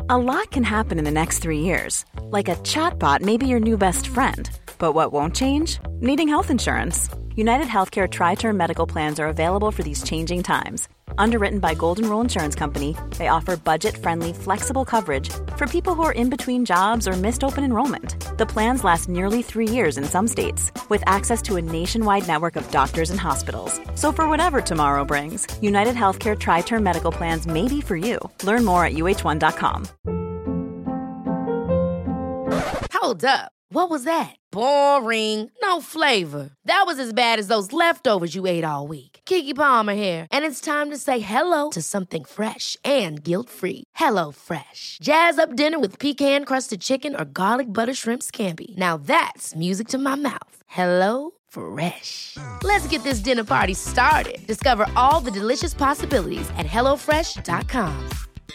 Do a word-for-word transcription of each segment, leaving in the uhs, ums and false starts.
A lot can happen in the next three years. Like a chatbot may be your new best friend. But what won't change? Needing health insurance. United Healthcare Tri-Term Medical Plans are available for these changing times. Underwritten by Golden Rule Insurance Company, they offer budget-friendly, flexible coverage for people who are in between jobs or missed open enrollment. The plans last nearly three years in some states, with access to a nationwide network of doctors and hospitals. So for whatever tomorrow brings, United Healthcare Tri-Term Medical Plans may be for you. Learn more at U H one dot com. Hold up. What was that? Boring. No flavor. That was as bad as those leftovers you ate all week. Keke Palmer here, and it's time to say hello to something fresh and guilt-free. Hello Fresh. Jazz up dinner with pecan-crusted chicken or garlic butter shrimp scampi. Now that's music to my mouth. Hello Fresh. Let's get this dinner party started. Discover all the delicious possibilities at hello fresh dot com.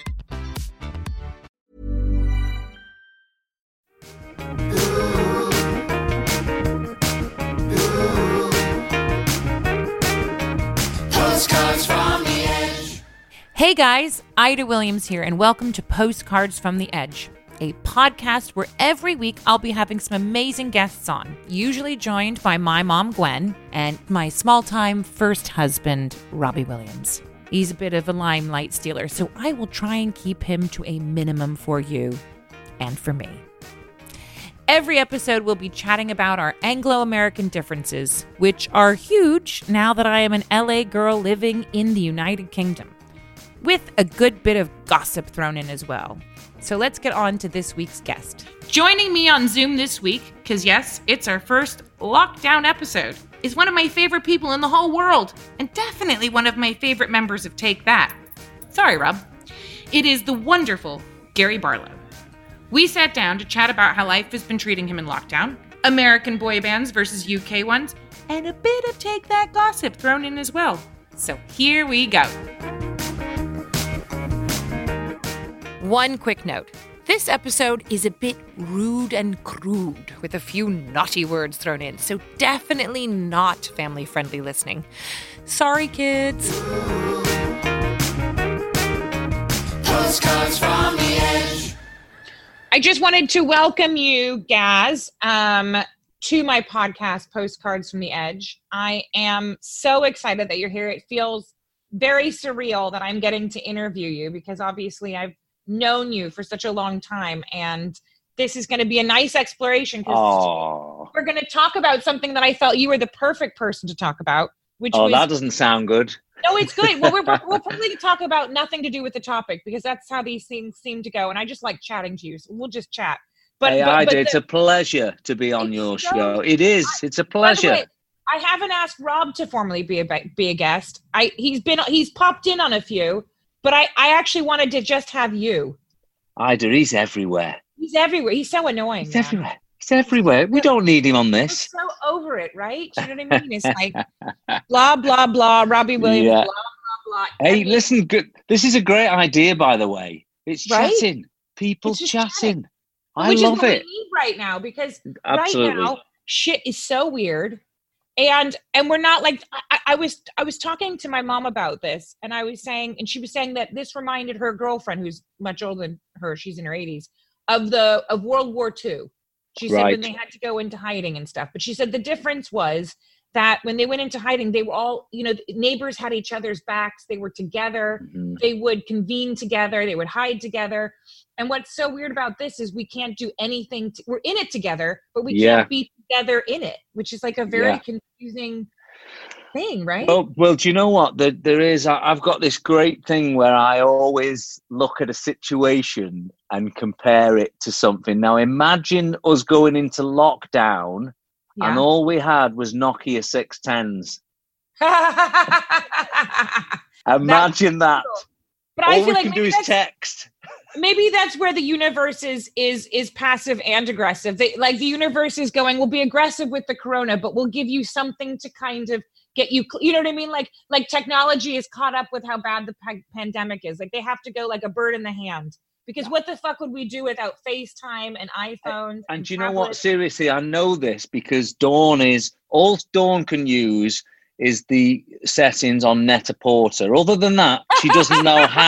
Postcards from the Edge. Hey guys, Ida Williams here, and welcome to Postcards from the Edge, a podcast where every week I'll be having some amazing guests on, usually joined by my mom, Gwen, and my small-time first husband, Robbie Williams. He's a bit of a limelight stealer, so I will try and keep him to a minimum for you and for me. Every episode we'll be chatting about our Anglo-American differences, which are huge now that I am an L A girl living in the United Kingdom, with a good bit of gossip thrown in as well. So let's get on to this week's guest. Joining me on Zoom this week, because yes, it's our first lockdown episode, is one of my favorite people in the whole world, and definitely one of my favorite members of Take That. Sorry, Rob. It is the wonderful Gary Barlow. We sat down to chat about how life has been treating him in lockdown, American boy bands versus U K ones, and a bit of Take That gossip thrown in as well. So here we go. One quick note. This episode is a bit rude and crude, with a few naughty words thrown in, so definitely not family-friendly listening. Sorry, kids. Postcards from the Edge. I just wanted to welcome you, Gaz, um, to my podcast, Postcards from the Edge. I am so excited that you're here. It feels very surreal that I'm getting to interview you because obviously I've known you for such a long time, and this is going to be a nice exploration because we're going to talk about something that I felt you were the perfect person to talk about. Which oh, was, that doesn't sound good. No, it's good. Well, we're, we'll probably talk about nothing to do with the topic because that's how these things seem to go. And I just like chatting to you. So we'll just chat. But, hey, but, Ida, but it's the, a pleasure to be on your so, show. It is. It's a pleasure. Way, I haven't asked Rob to formally be a be a guest. I he's been he's popped in on a few, but I I actually wanted to just have you. Ida, he's everywhere. He's everywhere. He's so annoying. He's man. everywhere. He's everywhere. We don't need him on this. We're so over it, right? Do you know what I mean? It's like blah blah blah. Robbie Williams. Yeah. Blah blah blah. Hey, I mean, listen. Good. This is a great idea, by the way. It's right? chatting. People it's chatting. chatting. I Which love is what it. we need right now because Absolutely. right now shit is so weird, and and we're not like I, I was I was talking to my mom about this, and I was saying, and she was saying that this reminded her girlfriend, who's much older than her, she's in her eighties, of the of World War Two. She said Right. when they had to go into hiding and stuff, but she said the difference was that when they went into hiding, they were all, you know, neighbors had each other's backs. They were together. Mm-hmm. They would convene together. They would hide together. And what's so weird about this is we can't do anything. To, we're in it together, but we Yeah. can't be together in it, which is like a very Yeah. confusing thing, right? Well, well, do you know what? There, there is. I- I've got this great thing where I always look at a situation and compare it to something. Now, imagine us going into lockdown Yeah. and all we had was Nokia six tens. Imagine that. But All I we feel like can do maybe is that's- text. maybe that's where the universe is is is passive and aggressive. They, like the universe is going, we'll be aggressive with the corona, but we'll give you something to kind of get you, you know what I mean? Like like technology is caught up with how bad the pa- pandemic is. Like they have to go like a bird in the hand. Because what the fuck would we do without FaceTime and iPhones? And, and do you know what? tablets? Seriously, I know this because Dawn is, all Dawn can use is the settings on Net-a-Porter. Other than that, she doesn't know how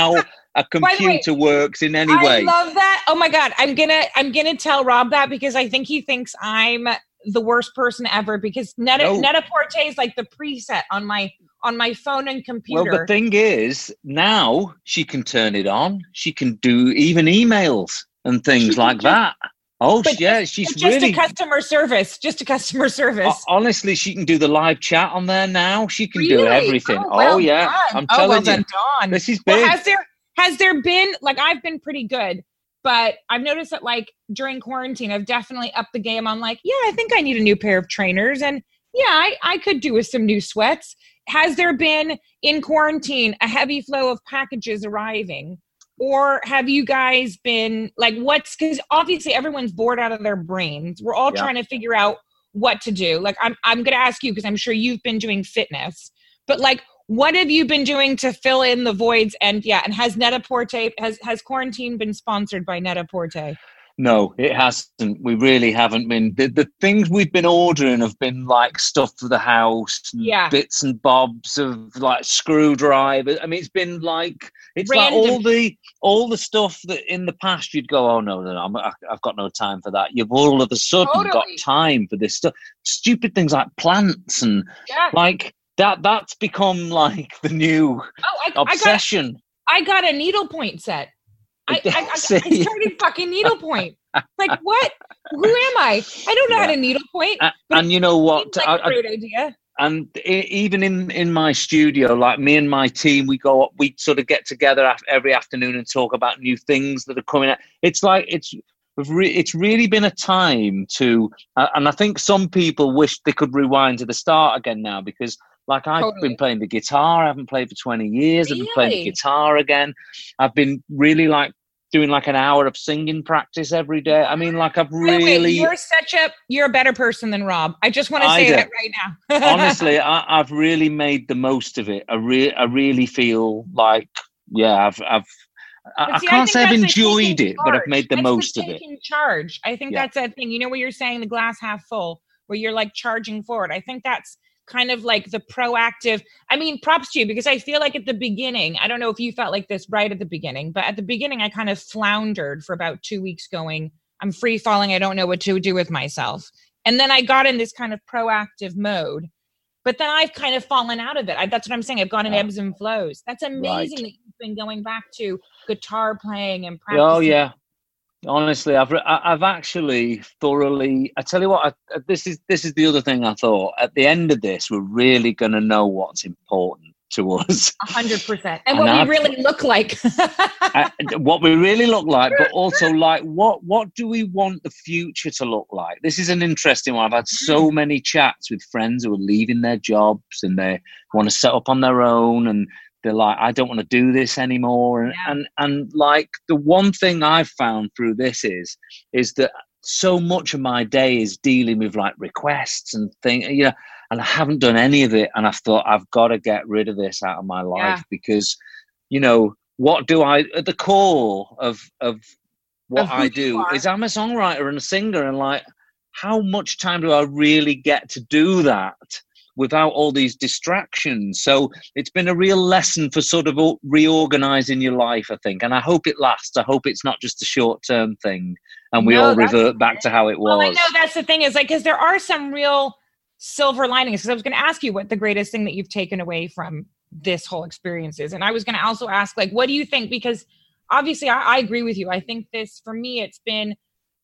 a computer way, works in any I way. I love that. Oh my God. I'm gonna I'm gonna tell Rob that because I think he thinks I'm the worst person ever because Net No. Net-a-Porter is like the preset on my on my phone and computer. Well, the thing is, now she can turn it on. She can do even emails and things like just, that. Oh, but yeah, just, she's just really... Just a customer service. Just a customer service. Honestly, she can do the live chat on there now. She can really? do everything. Oh, well oh yeah. done. I'm oh, telling well you. Done, Dawn. This is big. Well, has there, has there been, like, I've been pretty good, but I've noticed that, like, during quarantine, I've definitely upped the game. I'm like, yeah, I think I need a new pair of trainers. And yeah, I, I could do with some new sweats. Has there been, in quarantine, a heavy flow of packages arriving? Or have you guys been like, what's, because obviously everyone's bored out of their brains. We're all yeah. trying to figure out what to do. Like, I'm, I'm going to ask you, because I'm sure you've been doing fitness, but like, what have you been doing to fill in the voids? And yeah, and has Net-a-Porter, has, has quarantine been sponsored by Net-a-Porter? No, it hasn't. We really haven't been. The, the things we've been ordering have been like stuff for the house, and yeah. bits and bobs of like screwdrivers. I mean, it's been like, it's Random. like all the all the stuff that in the past you'd go, oh, no, no, no, I'm, I've got no time for that. You've all of a sudden totally. got time for this stuff. Stupid things like plants and yeah. like that. That's become like the new oh, I, obsession. I got, I got a needlepoint set. I, I, I, I started fucking needlepoint. Like, what? Who am I? I don't know yeah. how to needlepoint. And, and you know what? Like I, a great I, idea. And it, even in, in my studio, like me and my team, we go up, we sort of get together after, every afternoon and talk about new things that are coming out. It's like, it's it's really been a time to, uh, and I think some people wish they could rewind to the start again now because like I've totally. been playing the guitar. I haven't played for twenty years. Really? I've been playing the guitar again. I've been really like doing like an hour of singing practice every day. I mean, like I've really... Wait, wait, you're such a, you're a better person than Rob. I just want to say that right now. Honestly, I, I've really made the most of it. I, re- I really feel like, yeah, I've, I've, I, see, I can't I say I've enjoyed it, charge. but I've made the that's most the of it. Taking charge. I think yeah. that's that thing. You know what you're saying, the glass half full, where you're like charging forward. I think that's kind of like the proactive. I mean, props to you because I feel like at the beginning, I don't know if you felt like this right at the beginning, but at the beginning, I kind of floundered for about two weeks going, I'm free falling. I don't know what to do with myself. And then I got in this kind of proactive mode, but then I've kind of fallen out of it. I, that's what I'm saying. I've gone in ebbs and flows. That's amazing right. that you've been going back to guitar playing and practicing. Oh yeah. Honestly, I've I've actually thoroughly. I tell you what, I, this is this is the other thing I thought. At the end of this, we're really going to know what's important to us. A hundred percent, and what and we I've, really look like. uh, what we really look like, but also like what what do we want the future to look like? This is an interesting one. I've had so many chats with friends who are leaving their jobs and they want to set up on their own and. They're like, I don't want to do this anymore. And, yeah. and and like the one thing I've found through this is, is that so much of my day is dealing with like requests and things, you know, and I haven't done any of it. And I thought I've got to get rid of this out of my life yeah. because, you know, what do I, at the core of, of what of I do is I'm a songwriter and a singer. And like, how much time do I really get to do that? Without all these distractions. So it's been a real lesson for sort of reorganizing your life, I think. And I hope it lasts. I hope it's not just a short-term thing and we no, all revert back to how it was. Well, I know that's the thing is like, because there are some real silver linings. Because I was going to ask you what the greatest thing that you've taken away from this whole experience is. And I was going to also ask, like, what do you think? Because obviously I, I agree with you. I think this, for me, it's been,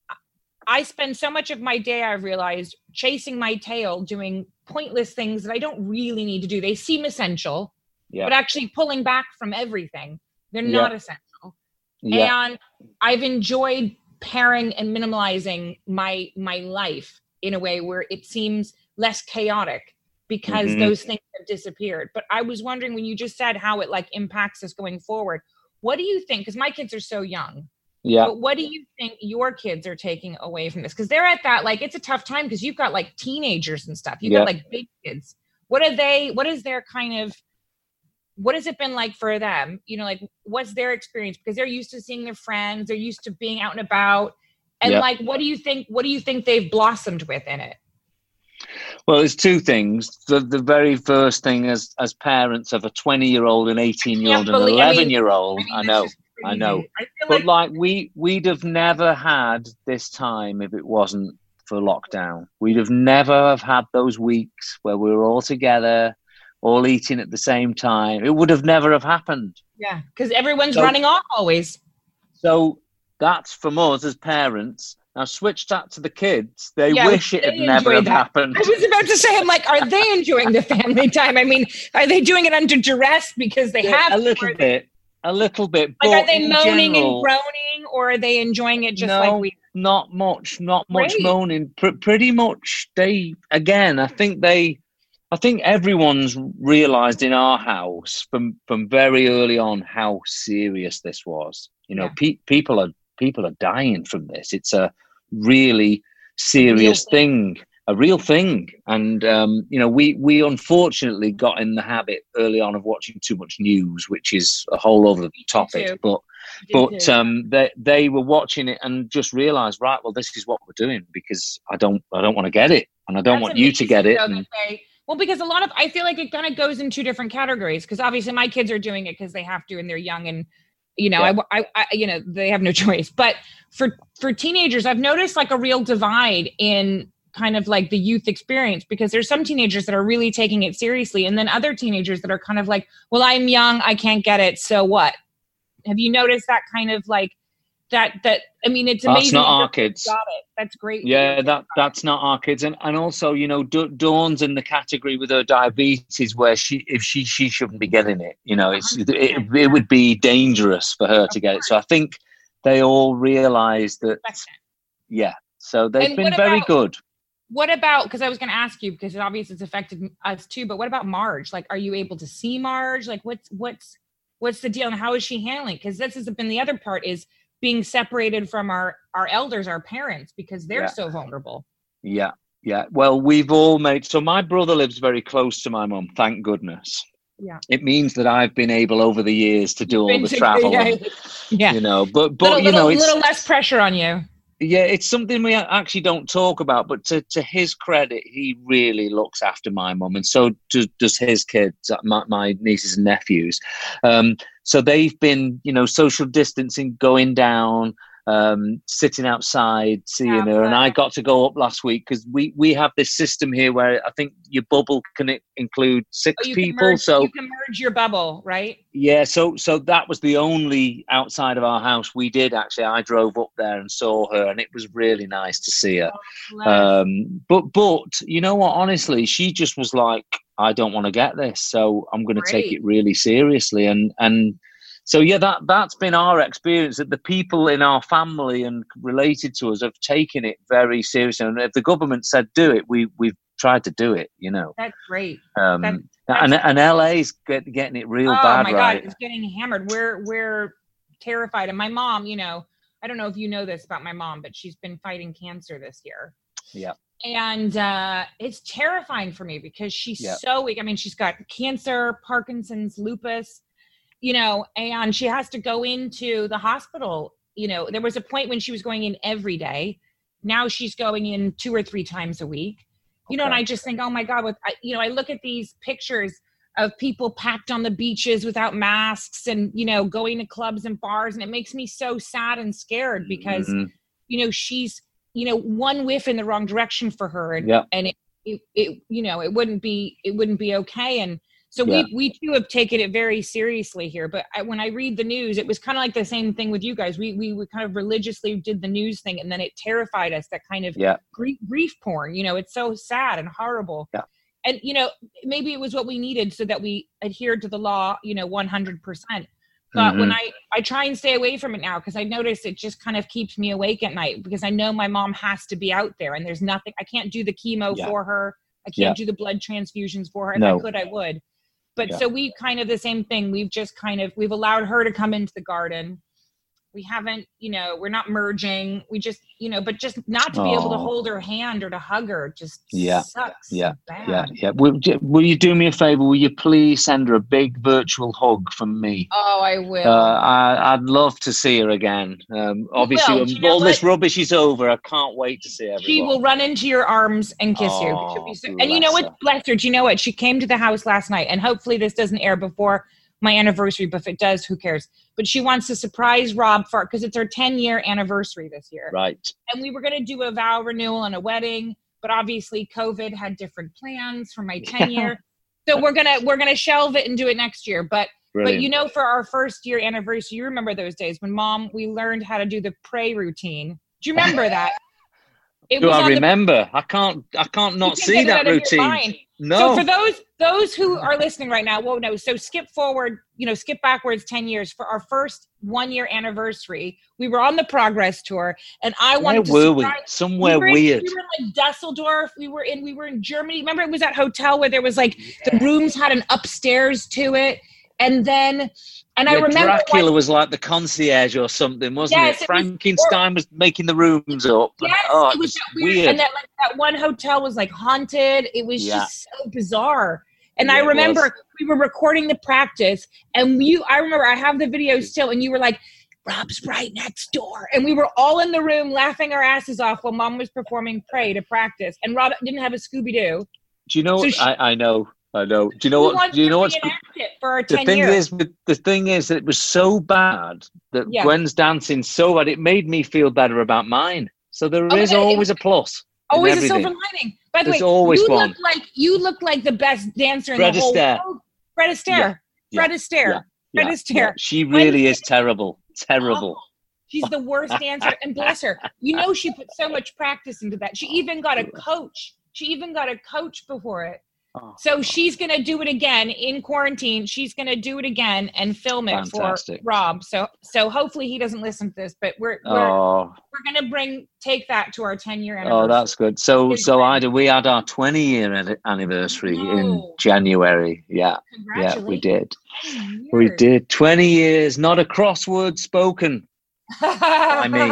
I spend so much of my day, I've realized, chasing my tail, doing pointless things that I don't really need to do. They seem essential, yeah. but actually pulling back from everything, they're yeah. not essential. Yeah. And I've enjoyed pairing and minimalizing my my life in a way where it seems less chaotic because mm-hmm. those things have disappeared. But I was wondering when you just said how it like impacts us going forward, what do you think? Because my kids are so young. Yeah. But what do you think your kids are taking away from this? Because they're at that, like, it's a tough time because you've got like teenagers and stuff. You've yeah. got like big kids. What are they, what is their kind of, what has it been like for them? You know, like, what's their experience? Because they're used to seeing their friends. They're used to being out and about. And yeah. like, what do you think, what do you think they've blossomed with in it? Well, there's two things. The the very first thing as as parents of a twenty-year-old, an eighteen-year-old, and an eleven-year-old, I, mean, I, mean, I know. Just, I know. I feel But like, like we, we'd have never had this time if it wasn't for lockdown. We'd have never have had those weeks where we were all together, all eating at the same time. It would have never have happened. yeah, because everyone's So- running off always. So that's from us as parents. Now switch that to the kids. They Yeah, wish it had they never enjoy have that. happened. I was about to say, I'm like, are they enjoying the family time? I mean, are they doing it under duress because they Yeah, have a to, little or are they- bit, a little bit. Like, but are they in moaning general, and groaning, or are they enjoying it just no, like we? not much, not much Great. moaning. Pr- pretty much, they again. I think they, I think everyone's realised in our house from from very early on how serious this was. You know, Yeah. pe- people are people are dying from this. It's a really serious Real thing. thing, a real thing. And um, you know, we we unfortunately got in the habit early on of watching too much news, which is a whole other topic. too. But We did but too. um, they they were watching it and just realised, right, well, this is what we're doing because I don't I don't want to get it and I don't That's want you to get amazing, it. though, And, that they- well, because a lot of, I feel like it kind of goes in two different categories. Because obviously, my kids are doing it because they have to, and they're young, and you know, Yeah. I, I, I, you know, they have no choice. But for for teenagers, I've noticed like a real divide in kind of like the youth experience, because there's some teenagers that are really taking it seriously, and then other teenagers that are kind of like, well, I'm young, I can't get it, so what? Have you noticed that kind of like that? That I mean, it's amazing. That's not that our your kids. Got it. That's great. Yeah, that that's not our kids, and and also, you know, Da- Dawn's in the category with her diabetes where she if she she shouldn't be getting it. You know, it's it, it would be dangerous for her to get it. So I think they all realise that. Yeah, so they've And been what very about- good. What about, because I was going to ask you, because obviously it's affected us too, but what about Marge? Like, are you able to see Marge? Like, what's what's what's the deal, and how is she handling? Because this has been the other part, is being separated from our our elders, our parents, because they're Yeah. so vulnerable. Yeah, yeah. Well, we've all made. So my brother lives very close to my mum. Thank goodness. Yeah. It means that I've been able over the years to do all Been the to- travel. yeah, and, yeah. You know, but but little, you know, little, it's little less pressure on you. yeah, it's something we actually don't talk about. But to to his credit, he really looks after my mum, and so does, does his kids, my, my nieces and nephews. Um, so they've been, you know, social distancing, going down. Um, sitting outside, seeing Yeah, her, and I but- got to go up last week because we, we have this system here where I think your bubble can i- include six Oh, you can people. merge, So you can merge your bubble, right? yeah, so so that was the only outside of our house we did actually. I drove up there and saw her, and it was really nice to see her. Bless. Um, but but you know what? Honestly, she just was like, I don't want to get this, so I'm going to take Great. it really seriously, and and. So yeah, that that's been our experience, that the people in our family and related to us have taken it very seriously. And if the government said do it, we we've tried to do it. You know, That's great. um, That's- and and L A's get, getting it real oh bad, my right? God, it's getting hammered. We're we're terrified. And my mom, you know, I don't know if you know this about my mom, but she's been fighting cancer this year. Yeah. And uh, it's terrifying for me because she's Yeah. so weak. I mean, she's got cancer, Parkinson's, lupus, you know, and she has to go into the hospital. You know, there was a point when she was going in every day. Now she's going in two or three times a week. You know, and Okay. I just think, oh my God, with I, you know, I look at these pictures of people packed on the beaches without masks and, you know, going to clubs and bars. And it makes me so sad and scared because, Mhm. you know, she's, you know, one whiff in the wrong direction for her. And, Yeah. and it, it, it, you know, it wouldn't be, it wouldn't be okay. And so Yeah. we, we too have taken it very seriously here. But I, when I read the news, it was kind of like the same thing with you guys. We, we, we kind of religiously did the news thing, and then it terrified us, that kind of Yeah. grief, grief porn, you know, it's so sad and horrible. Yeah. And, you know, maybe it was what we needed so that we adhered to the law, you know, one hundred percent. But when Mhm. I, I try and stay away from it now, because I notice it just kind of keeps me awake at night, because I know my mom has to be out there and there's nothing, I can't do the chemo Yeah. for her. I can't Yeah. do the blood transfusions for her. If No. I could, I would. But Yeah. so we kind of the same thing. We've just kind of, we've allowed her to come into the garden. We haven't, you know, we're not merging. We just, you know, but just not to be able to Aw. hold her hand or to hug her just Yeah, sucks. yeah, so bad. Yeah, yeah. Will, will you do me a favor? Will you please send her a big virtual hug from me? Oh, I will. Uh, I, I'd love to see her again. Um, obviously, will. when Do you know all this what? rubbish is over, I can't wait to see everyone. She will run into your arms and kiss you. She'll Oh, be so, and you know bless what? her. Bless her. Do you know what? She came to the house last night, and hopefully this doesn't air before my anniversary, but if it does, who cares? But she wants to surprise Rob for, because it's our ten year anniversary this year. Right. And we were going to do a vow renewal and a wedding, but obviously COVID had different plans for my ten year. So we're going to, we're going to shelve it and do it next year. But, Brilliant. but you know, for our first year anniversary, you remember those days when mom, we learned how to do the pray routine. Do you remember that? It Do was I on the- remember? I can't. I can't not You see can't get that it out of your mind. routine. No. So for those those who are listening right now, won't know. So skip forward, you know, skip backwards ten years for our first one year anniversary. We were on the Progress tour, and I Where wanted to. were we? surprise- Somewhere we were in, weird. We were in like Dusseldorf. We were in. We were in Germany. Remember, it was that hotel where there was like the rooms had an upstairs to it, and then. And yeah, I remember Dracula what, was like the concierge or something, wasn't Yes, it? it was- Frankenstein was, making the rooms up. Yes, oh, it was that weird, weird. and that like that one hotel was like haunted. It was Yeah. just so bizarre. And Yeah, I it remember was. we were recording the practice, and you. I remember I have the video still, and you were like, "Rob's right next door," and we were all in the room laughing our asses off while Mom was performing "Pray" to practice, and Rob didn't have a Scooby Doo. Do you know? So she- I, I know. I know. Do you know We what? wanted Do you to know what's reenact it for our the ten thing years. is? The thing is that it was so bad that Yeah. Gwen's dancing so bad. It made me feel better about mine. So there Oh, is yeah, it always a plus. in Always a everything. silver lining. By the There's way, always you one. look like you look like the best dancer in Fred the whole Astaire. world. Fred Astaire. Yeah. Fred Astaire. Yeah. Fred Yeah. Astaire. Yeah. She When- really is terrible. Terrible. Oh, she's the worst dancer, and bless her. You know, she put so much practice into that. She even got a coach. She even got a coach before it. Oh, So she's going to do it again in quarantine. She's going to do it again and film it Fantastic. for Rob. So so hopefully he doesn't listen to this, but we're we're, oh, we're going to bring take that to our ten year anniversary. oh, that's good. So, It's so great. Ida, we had our twenty year an- anniversary in No. January. Yeah, yeah, we did. Congratulations. We did twenty years. Not a crossword spoken by me.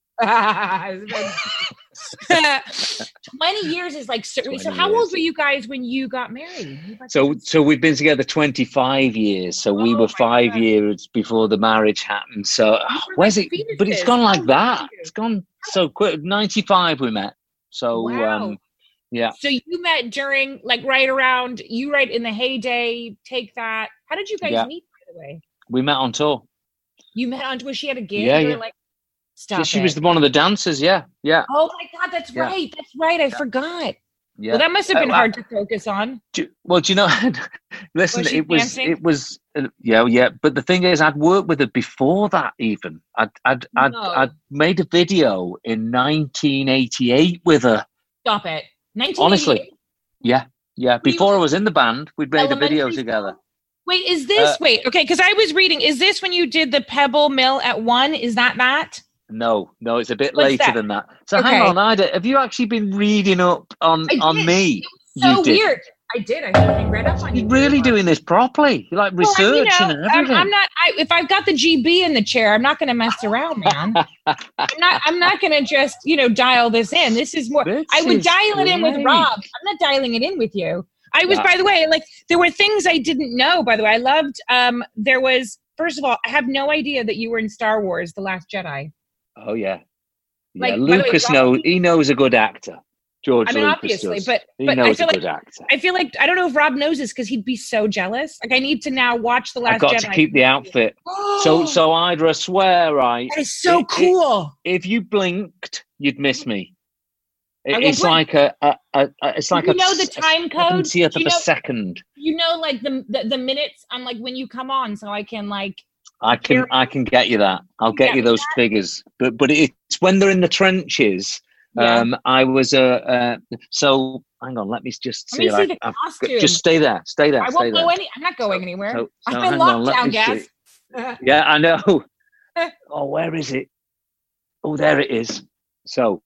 twenty years is like so, so twenty how old years. were you guys when you got married? You got So, so we've been together twenty-five years. So we Oh were my five God. years before the marriage happened. So were where's like it? But it's fetuses. gone How like old that. were you? It's gone so quick. ninety-five we met. So Wow. um, yeah. So you met during like right around you right in the heyday. Take that. How did you guys Yeah. meet? By the way, We met on tour. you met on. Was she at a gig? Yeah, You were yeah. Like, She, stop. she it. was the, one of the dancers. Yeah, yeah, Oh my God, that's Yeah. right. That's right. I forgot. yeah. Well, that must have been Uh, hard to focus on. Do, well, do you know? listen, Was she it was, dancing? it was, uh, yeah, yeah. But the thing is, I'd worked with her before that. Even I'd, I'd, I'd, No. I'd made a video in nineteen eighty-eight with her. Stop it. nineteen Honestly, yeah, yeah. you Before I was in the band, we'd made a video Elementary together. school? Wait, is this Uh, wait? Okay, because I was reading. Is this when you did the Pebble Mill at one? Is that that? No, no, it's a bit What's later that? than that. So hang Okay. on, Ida, have you actually been reading up on I on did. me? So You did. weird. I did. I I read up on you. You're really doing this properly. You're like Well, I- researching you know, and I'm, everything. I'm not. I, if I've got the G B in the chair, I'm not going to mess around, man. I'm not. I'm not going to just you know dial this in. This is more. This I would is dial it in with great. Rob. I'm not dialing it in with you. I was, Yeah. by the way, like there were things I didn't know. By the way, I loved. Um, there was first of all, I have no idea that you were in Star Wars: The Last Jedi. Oh yeah, Like, yeah. by the way, Lucas Rob- knows. He knows a good actor. George I mean, Lucas obviously, does. but he but I knows feel a like good actor. I feel like I don't know if Rob knows this because he'd be so jealous. Like I need to now watch The Last I got Jedi. to keep the outfit. So, so Ida, I swear, right? that is so it- it- cool. If you blinked, you'd miss me. It- I won't it's blink. like a, a, a, a it's like you a know the s- time code? seventieth Do you of a know- second. You know, like the, the the minutes on like when you come on, so I can like. I can Here- I can get you that. I'll You get get you me those figures. But but it's when they're in the trenches. Yeah. Um, I was a uh, uh, so hang on. Let me just Let see. me see like, the I've- costume. just stay there. Stay there. I stay won't there. go any. I'm not going anywhere. So- so I'm in hang on, let lockdown, me guys. see. Yeah, I know. Oh, where is it? Oh, there it is. So,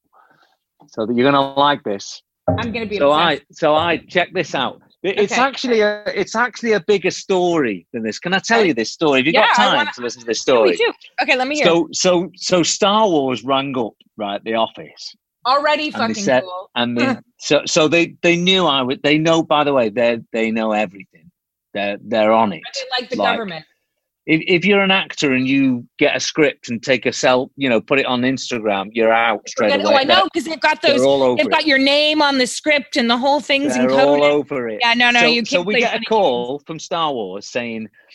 so that you're gonna like this. I'm gonna be. So obsessed. I, so I check this out. It- It's Okay. actually a, it's actually a bigger story than this. Can I tell you this story? Have you Yeah, got I time wanna- to listen to this Yeah, story? we do. Okay, let me hear. So, so, so Star Wars rang up, right, the office, Already and they fucking said- cool. and they, so, so they, they knew I would. They know, by the way, they they know everything. They're they're on it. I did like the like- government. If if you're an actor and you get a script and take a self, you know, put it on Instagram, you're out straight Forget- away. oh, I know because they've got They're, those. they're all over They've it. got your name on the script and the whole thing's They're all encoded. over it. Yeah, no, no, so, you so can't we play get a funny call from Star Wars saying,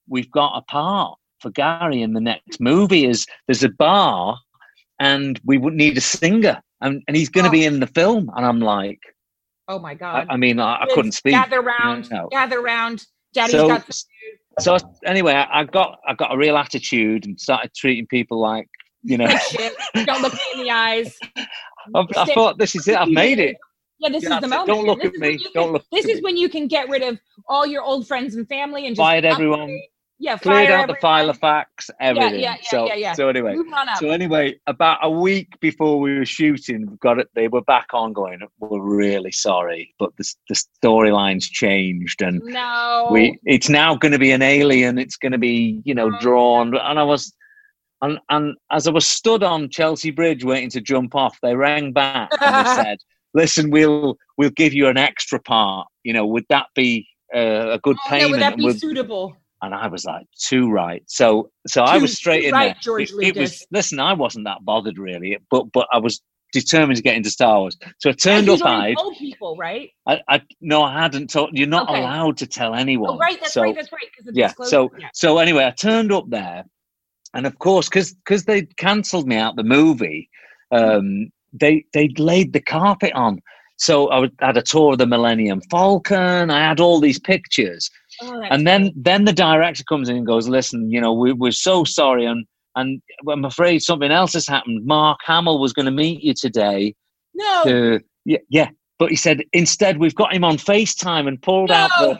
we've got a part for Gary in the next movie. Is there's a bar, and we would need a singer, and, and he's going to Oh. be in the film. And I'm like, Oh my God. I, I mean, I, I Kids, couldn't speak. Gather round, you know. gather round. Daddy's So, got some so anyway, I, I got I got a real attitude and started treating people like, you know. like shit. Don't look me in the eyes. I, I thought, this is it. I've made it. Yeah, this Yeah, is the I said, moment. don't look This at is me. when you Don't can- look This at is me. when you can get rid of all your old friends and family and just Fired upgrade. everyone. Yeah, Cleared fire out the everyone. file of facts, everything. yeah, yeah, so, yeah, yeah. so anyway, Moving on up. so anyway, about a week before we were shooting, we got it. They were back on, going, "We're really sorry, but the the storyline's changed, and No. we it's now going to be an alien. It's going to be, you know, Oh. drawn." And I was, and and as I was stood on Chelsea Bridge waiting to jump off, they rang back and they said, "Listen, we'll we'll give you an extra part. You know, would that be uh, a good Oh, payment?" no, would that And be we'll- suitable? and I was like, too right. So so I Too- was straight too in right, there. George it, it was, Lucas. listen, I wasn't that bothered really, but but I was determined to get into Star Wars. So I turned And up. you'd already I, told people, right? I, I, no, I hadn't told. You're not Okay. allowed to tell anyone. Oh, right. That's so, right. That's right. Because yeah. So so anyway, I turned up there, and of course, because because they cancelled me out the movie, um, they they laid the carpet on. So I would- had a tour of the Millennium Falcon. I had all these pictures. oh, that's And then, then the director comes in and goes, "Listen, you know, we, we're so sorry, and and I'm afraid something else has happened. Mark Hamill was going to meet you today. no, To, yeah, yeah, but he said instead we've got him on FaceTime and pulled No. out the."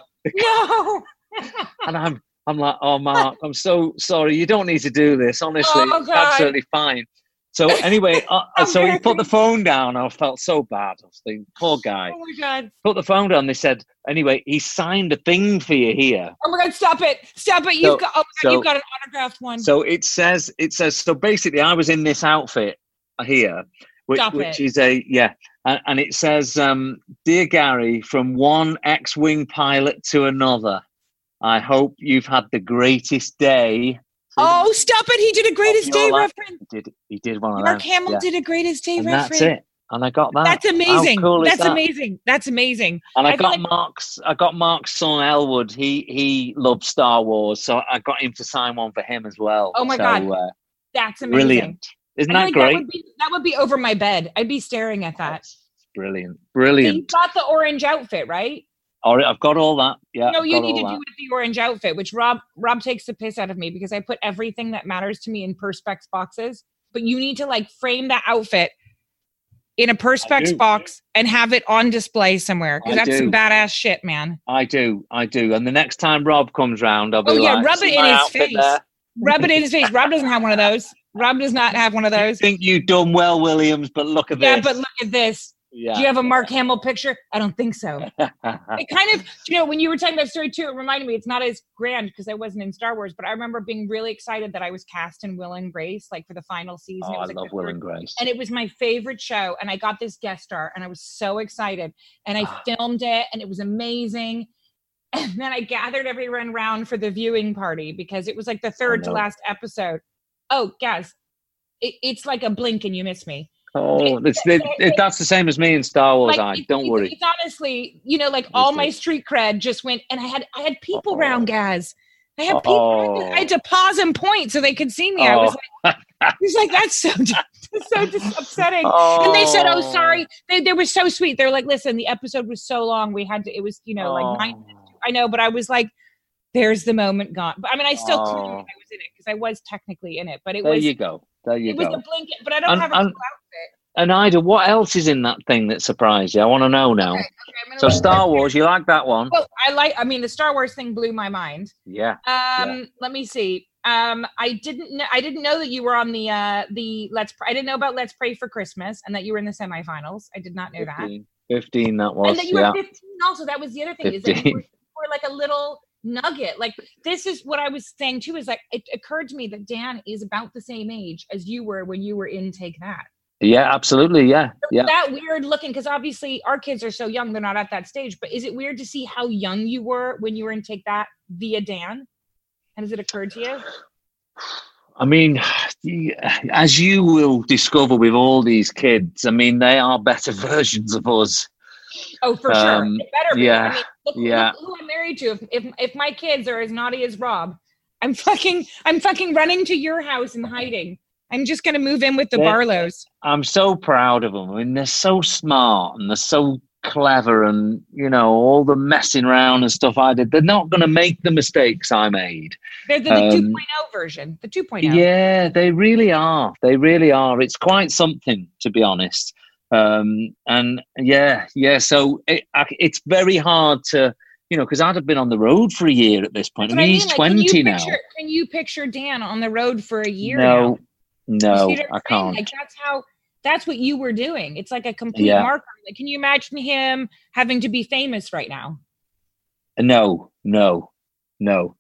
no. And I'm, I'm like, "Oh, Mark, I'm so sorry. You don't need to do this. Honestly, Oh, it's God. absolutely fine." So anyway, uh, How so he put the embarrassing. phone down. I felt so bad. I was thinking, poor guy. Oh my God. Put the phone down. They said, anyway, he signed a thing for you here. Oh my God. Stop it. Stop it. So- You've got. Oh my God. so- You've got an autographed one. So it says, it says, so basically I was in this outfit here, which, Stop which it. is a, yeah. And, and it says, um, "Dear Gary, from one X-Wing pilot to another, I hope you've had the greatest day." Oh, stop it. He did a greatest Of day your life. reference. He did, he did one of Mark them. Hamill yeah. did a greatest day And reference. that's it. And I got that. That's amazing. How cool is That's that? amazing. That's amazing. And I, I feel got like- Mark's. I got Mark's son Elwood. He he loves Star Wars, so I got him to sign one for him as well. Oh my so, God. Uh, That's amazing. brilliant! Isn't I that feel like great? That would, be, that would be over my bed. I'd be staring at that. Brilliant, So you brilliant. got the orange outfit, right? All right, I've got all that. Yeah, No, I've you got need to all do that. with the orange outfit, which Rob Rob takes the piss out of me because I put everything that matters to me in Perspex boxes. But you need to like frame that outfit in a Perspex do. box and have it on display somewhere because I that's some do. badass shit, man. I do, I do. And the next time Rob comes round, I'll be Oh yeah, like, rub "See it in my his outfit face. there?" Rub it in his face. Rob doesn't have one of those. Rob does not have one of You those. think you've done well, Williams, but look at Yeah, this. but look at this. yeah. Do you have a Mark Hamill picture? I don't think so. It kind of, you know, when you were talking about story two, it reminded me, it's not as grand because I wasn't in Star Wars, but I remember being really excited that I was cast in Will and Grace, like for the final season. Oh, it I was like love the Will third- and Grace. And it was my favorite show. And I got this guest star and I was so excited. And I Ah. filmed it and it was amazing. And then I gathered everyone around for the viewing party because it was like the third to know. last episode. Oh, guys, it, it's like a blink and you miss me. Oh, it's, it, it, that's the same as me in Star Wars. I it's- don't it's, worry. It's honestly, you know, like all Is my it? street cred just went, and I had I had people Oh. around, guys. I had people. Oh. I had to pause and point so they could see me. I was Oh. like, I was like, that's so that's so just upsetting. And they said, "Oh, sorry." They they were so sweet. They're like, "Listen, the episode was so long. We had to. It was, you know, like nine. Oh. I know, but I was like, there's the moment gone. But I mean, I still Oh. claim I was in it because I was technically in it. But it There was you go. There you it was go. a blink. But I don't And- have a and- cool outfit. And Ida, what else is in that thing that surprised you? I want to know now. Okay, I'm gonna So look Star right Wars, you like that one? Well, I like. I mean, the Star Wars thing blew my mind. Yeah. Um, let me see. Um, I didn't know. I didn't know that you were on the uh the Let's. Pray, I didn't know about Let's Pray for Christmas and that you were in the semifinals. I did not know that. fifteen, fifteen that was. And that you yeah. were fifteen. Also, that was the other thing is that you fifteen. were, you were like a little nugget. Like this is what I was saying too. Is like it occurred to me that Dan is about the same age as you were when you were in Take That. Yeah, absolutely. Yeah. Yeah. That weird looking because obviously our kids are so young; they're not at that stage. But is it weird to see how young you were when you were in Take That via Dan? And has it occurred to you? I mean, as you will discover with all these kids, I mean, they are better versions of us. Oh, for Um, sure. It better be. yeah, I mean, look, yeah. look who I'm married to. If, if if my kids are as naughty as Rob, I'm fucking, I'm fucking running to your house and hiding. I'm just going to move in with the They're- Barlows. I'm so proud of them. I mean, they're so smart and they're so clever, and you know, all the messing around and stuff I did. They're not going to make the mistakes I made. They're the, the Um, two point oh version, the two point oh. Yeah, they really are. They really are. It's quite something, to be honest. Um, and yeah, yeah. So it, I- it's very hard to, you know, because I'd have been on the road for a year at this point. That's I what mean, he's Like, twenty can you now. picture, Can you picture Dan on the road for a year now? No, no, You see what I I'm saying? can't. Like that's how that's what you were doing. It's like a complete Yeah. marker. Like, can you imagine him having to be famous right now? No, no, no,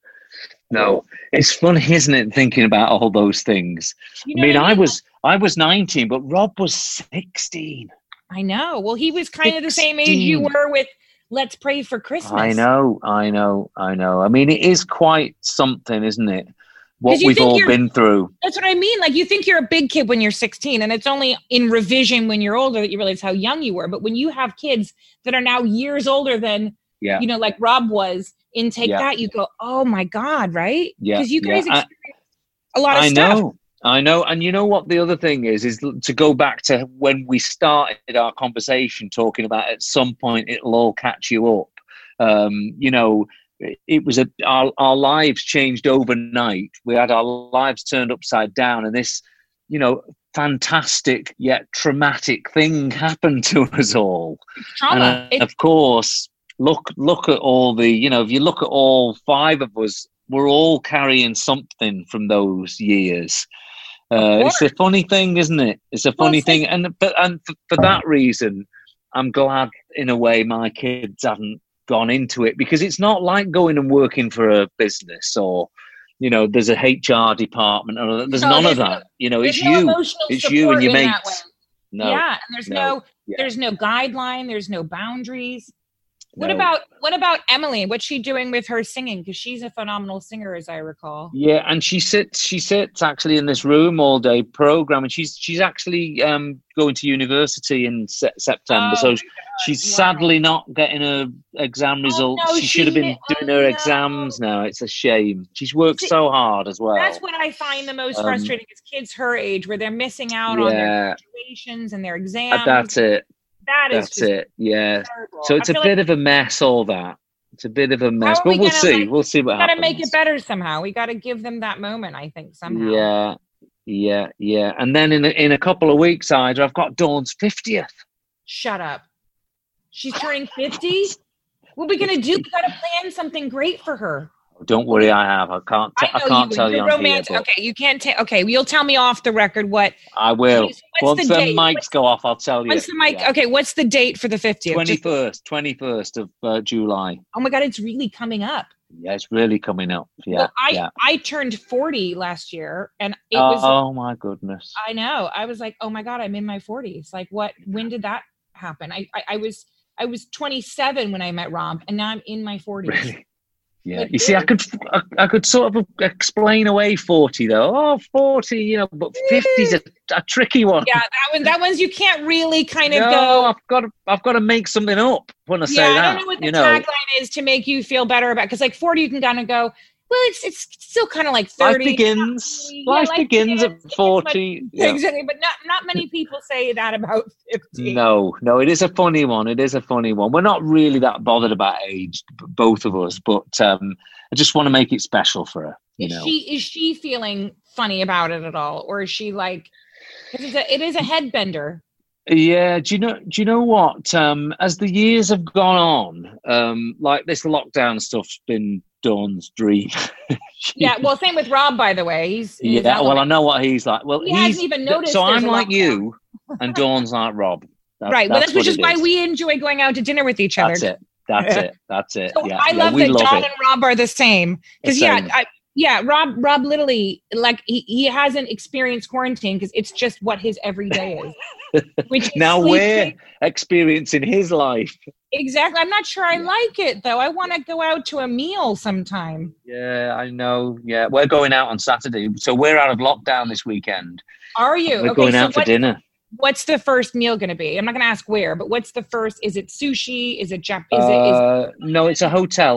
no. It's funny, isn't it? Thinking about all those things. You I know mean, what I was I was nineteen, but Rob was sixteen. I know. Well, he was kind of the same age you sixteen. were with Let's Pray for Christmas. I know, I know, I know. I mean, it is quite something, isn't it? What 'Cause you we've think all you're- been through. That's what I mean. Like, you think you're a big kid when you're sixteen, and it's only in revision when you're older that you realize how young you were. But when you have kids that are now years older than, Yeah. you know, like Rob was in Take Yeah. That, you go, oh my God, right? Yeah, Because you guys yeah. I- experienced a lot of I stuff. know, I know. And you know what the other thing is, is to go back to when we started our conversation talking about at some point it'll all catch you up. Um, you know, it was a, our, our lives changed overnight. We had our lives turned upside down, and this, you know, fantastic yet traumatic thing happened to us all. Trauma. And uh, It's- of course, look look at all the, you know, if you look at all five of us, we're all carrying something from those years. Uh, it's a funny thing, isn't it? It's a Well, funny it's like- thing, and but and for, for that reason, I'm glad in a way my kids haven't gone into it, because it's not like going and working for a business or, you know, there's a H R department or there's No, none there's of no- that. You know, There's it's no you, emotional it's you and support your in that way. mates. No, yeah, and there's no, no, yeah. there's no guideline, there's no boundaries. What No. about what about Emily? What's she doing with her singing? Because she's a phenomenal singer, as I recall. Yeah, and she sits she sits actually in this room all day program, and she's she's actually um, going to university in se- September. Oh so my she's wow. sadly not getting her exam results. no, she should have she- been oh, doing her no. exams now. It's a shame. She's worked See, so hard as well. That's what I find the most Um, frustrating is kids her age, where they're missing out on their yeah, graduations and their uh, exams. that's it. That is That's just it. Yeah. terrible. So it's I a feel bit like of a mess. All that. It's a bit of a mess, are but we we'll gonna, see. like, we'll see what we got to happens. make it better somehow. We got to give them that moment, I think, somehow. Yeah, yeah, yeah. And then in a, in a couple of weeks, Ida, I've got Dawn's fiftieth. Shut up. She's turning fifty? What are we going to do? We got to plan something great for her. Don't worry, I have. I can't. T- I, know can't you, tell you you're on romantic. here, but Okay, you can't take. Okay, you'll tell me off the record what. I will. What's Once the the date? mics What's- go off, I'll tell you. What's the mic? Okay, what's the date for the fiftieth? Twenty Just- first, twenty first of uh, July. Oh my God, it's really coming up. Yeah, it's really coming up. Yeah, well, I yeah. I turned forty last year, and it Oh, was. oh my goodness. I know. I was like, oh my God, I'm in my forties. Like, what? When did that happen? I I, I was I was twenty-seven when I met Rob, and now I'm in my forties. Really? Yeah. Like, You see, I could I, I could sort of explain away forty though. Oh, forty, you know, but fifty's a, a tricky one. Yeah, that one. That one's you can't really kind of no, go. I've got to, I've got to make something up when I say Yeah, that. I don't know what the you know, tagline is to make you feel better about, because like forty, you can kind of go, well, it's it's still kind of like life thirty. begins. Yeah, life, life begins, begins. at forty. Yeah, Yeah. exactly, but not not many people say that about fifty. No, no, it is a funny one. It is a funny one. We're not really that bothered about age, b- both of us, but um, I just want to make it special for her. You Is know, she is she feeling funny about it at all, or is she like? 'Cause it's a, it is a headbender. yeah. Do you know? Do you know what? Um, as the years have gone on, um, like this lockdown stuff's been Dawn's dream. She- Yeah, well, same with Rob, by the way. He's, he's yeah. Well, I element. know what he's like. Well, He he's hasn't even noticed So there's I'm a like lockdown. you, and Dawn's like Rob. That- right, well, that's what which is it why we enjoy going out to dinner with each other. That's it. That's it. That's it. So yeah, I yeah, love we that love John it. and Rob are the same. Because The yeah, same. I, yeah, Rob Rob literally like he, he hasn't experienced quarantine because it's just what his everyday is. Which is Now sleeping. we're experiencing his life. Exactly. I'm not sure I like it though. I want to go out to a meal sometime. Yeah, I know. Yeah, we're going out on Saturday, so we're out of lockdown this weekend. Are you? We're okay, going so out for what, dinner. what's the first meal going to be? I'm not going to ask where, but what's the first? Is it sushi? Is it Jap? Is it is Uh, no, it's a hotel,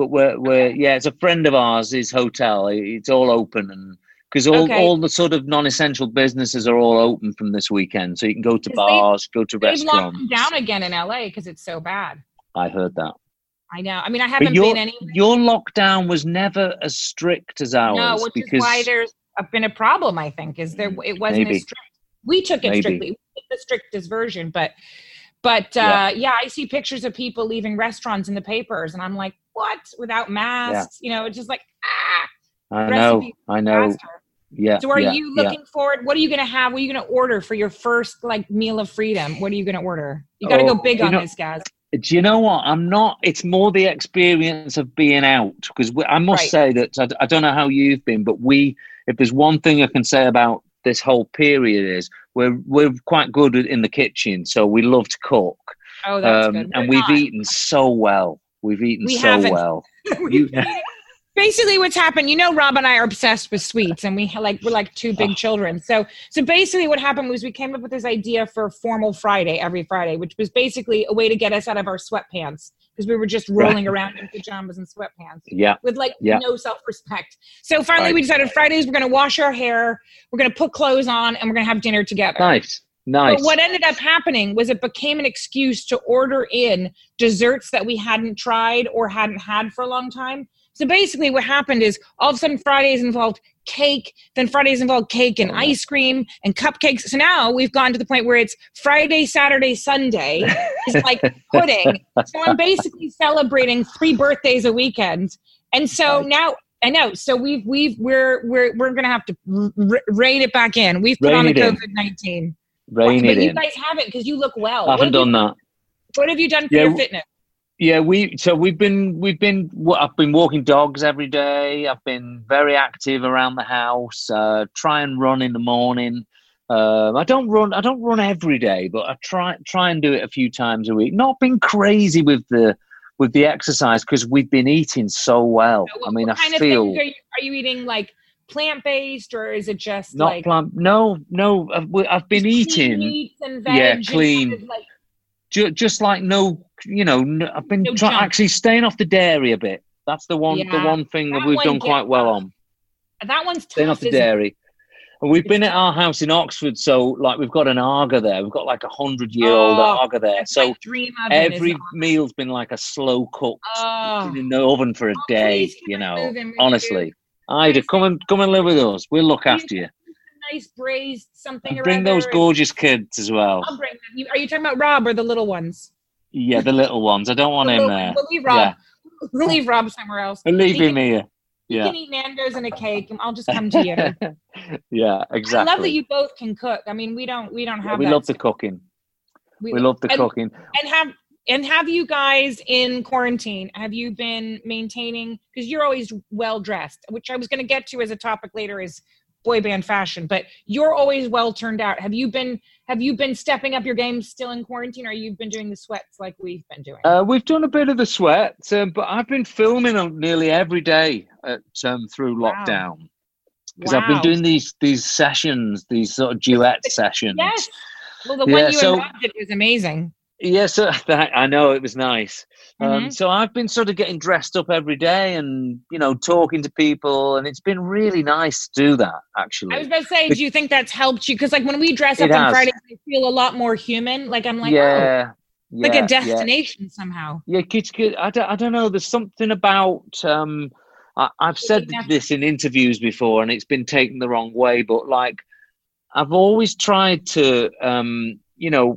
but we're we're okay. yeah, it's a friend of ours. His hotel, it's all open, and because all okay. all the sort of non-essential businesses are all open from this weekend, so you can go to bars, they, go to they've restaurants. They've locked them down again in L A because it's so bad. I heard that. I know. I mean, I haven't but your, been anywhere. Your lockdown was never as strict as ours. No, which because is why there's been a problem. I think is there it wasn't maybe. as strict. We took it maybe. strictly, we took the strictest version, but. But uh, yeah. yeah, I see pictures of people leaving restaurants in the papers, and I'm like, what? Without masks? Yeah. You know, it's just like, ah. I know, I know. Faster. Yeah. So are yeah, you looking yeah. forward? What are you going to have? What are you going to order for your first like meal of freedom? What are you going to order? You got to oh, go big on know, this, guys. Do you know what? I'm not, it's more the experience of being out. Because I must right. say that, I, I don't know how you've been, but we, if there's one thing I can say about this whole period is we're, we're quite good in the kitchen. So we love to cook. Oh, that's um, good. And We're we've not. eaten so well. We've eaten we so haven't. well. you, basically, what's happened? You know, Rob and I are obsessed with sweets, and we like we're like two big oh. children. So, so basically, what happened was we came up with this idea for Formal Friday every Friday, which was basically a way to get us out of our sweatpants because we were just rolling right. around in pajamas and sweatpants. Yeah, with like yeah. no self-respect. So finally, right. we decided Fridays we're going to wash our hair, we're going to put clothes on, and we're going to have dinner together. Nice. Nice. But what ended up happening was it became an excuse to order in desserts that we hadn't tried or hadn't had for a long time. So basically what happened is all of a sudden Fridays involved cake, then Fridays involved cake and ice cream and cupcakes. So now we've gone to the point where it's Friday, Saturday, Sunday. It's like pudding. So I'm basically celebrating three birthdays a weekend. And so right. now I know. So we've we've we're we're we're gonna have to r- rein it back in. We've put rein on the COVID nineteen. Rain but it you in. guys haven't because you look well. I haven't done you, that. What have you done for yeah, your fitness? Yeah, we so we've been we've been I've been walking dogs every day. I've been very active around the house. Uh, try and run in the morning. Uh, I don't run. I don't run every day, but I try try and do it a few times a week. Not been crazy with the with the exercise because we've been eating so well. So what, I mean, what I kind feel. Of things are you, are you eating like? Plant-based, or is it just not like plant? No, no. I've, I've been eating. Meats and veg yeah, and clean. kind of like, just, just like no, you know. No, I've been no trying actually staying off the dairy a bit. That's the one. Yeah, the one thing that we've one done quite well on. That one's tough, staying off the isn't dairy. It? And we've it's been tough. at our house in Oxford, so like we've got an Aga there. We've got like a hundred-year-old oh, Aga there. So dream every meal's been like a slow cooked oh. in the oven for a oh, day. You know, honestly. Ida, come and come and live with us. We'll look after you. Nice braised something. And bring those gorgeous kids as well. I'll bring them. Are you talking about Rob or the little ones? Yeah, the little ones. I don't want him there. We'll leave Rob. Yeah. We'll leave Rob somewhere else. We'll leave him here. You yeah. can eat Nando's and a cake, and I'll just come to you. yeah, exactly. I love that you both can cook. I mean, we don't. We don't have. Yeah, we that love the stuff. cooking. We, we love the and, cooking. And have and have you guys in quarantine? Have you been maintaining? Because you're always well dressed, which I was going to get to as a topic later is boy band fashion. But you're always well turned out. Have you been? Have you been stepping up your game still in quarantine, or you've been doing the sweats like we've been doing? Uh, we've done a bit of the sweat, um, but I've been filming them nearly every day at, um, through wow. lockdown because wow. I've been doing these these sessions, these sort of duet sessions. Yes. Well, the yeah, one you so, and Rob did was amazing. Yes, yeah, so I know it was nice. Mm-hmm. Um, so I've been sort of getting dressed up every day and, you know, talking to people, and it's been really nice to do that, actually. I was about to say, but, do you think that's helped you? Because, like, when we dress up on has. Fridays, I feel a lot more human. Like, I'm like, yeah, oh, yeah, like a destination yeah. somehow. Yeah, kids, kids, I don't, I don't know. There's something about, um, I, I've said this in interviews before, and it's been taken the wrong way, but, like, I've always tried to, um, you know,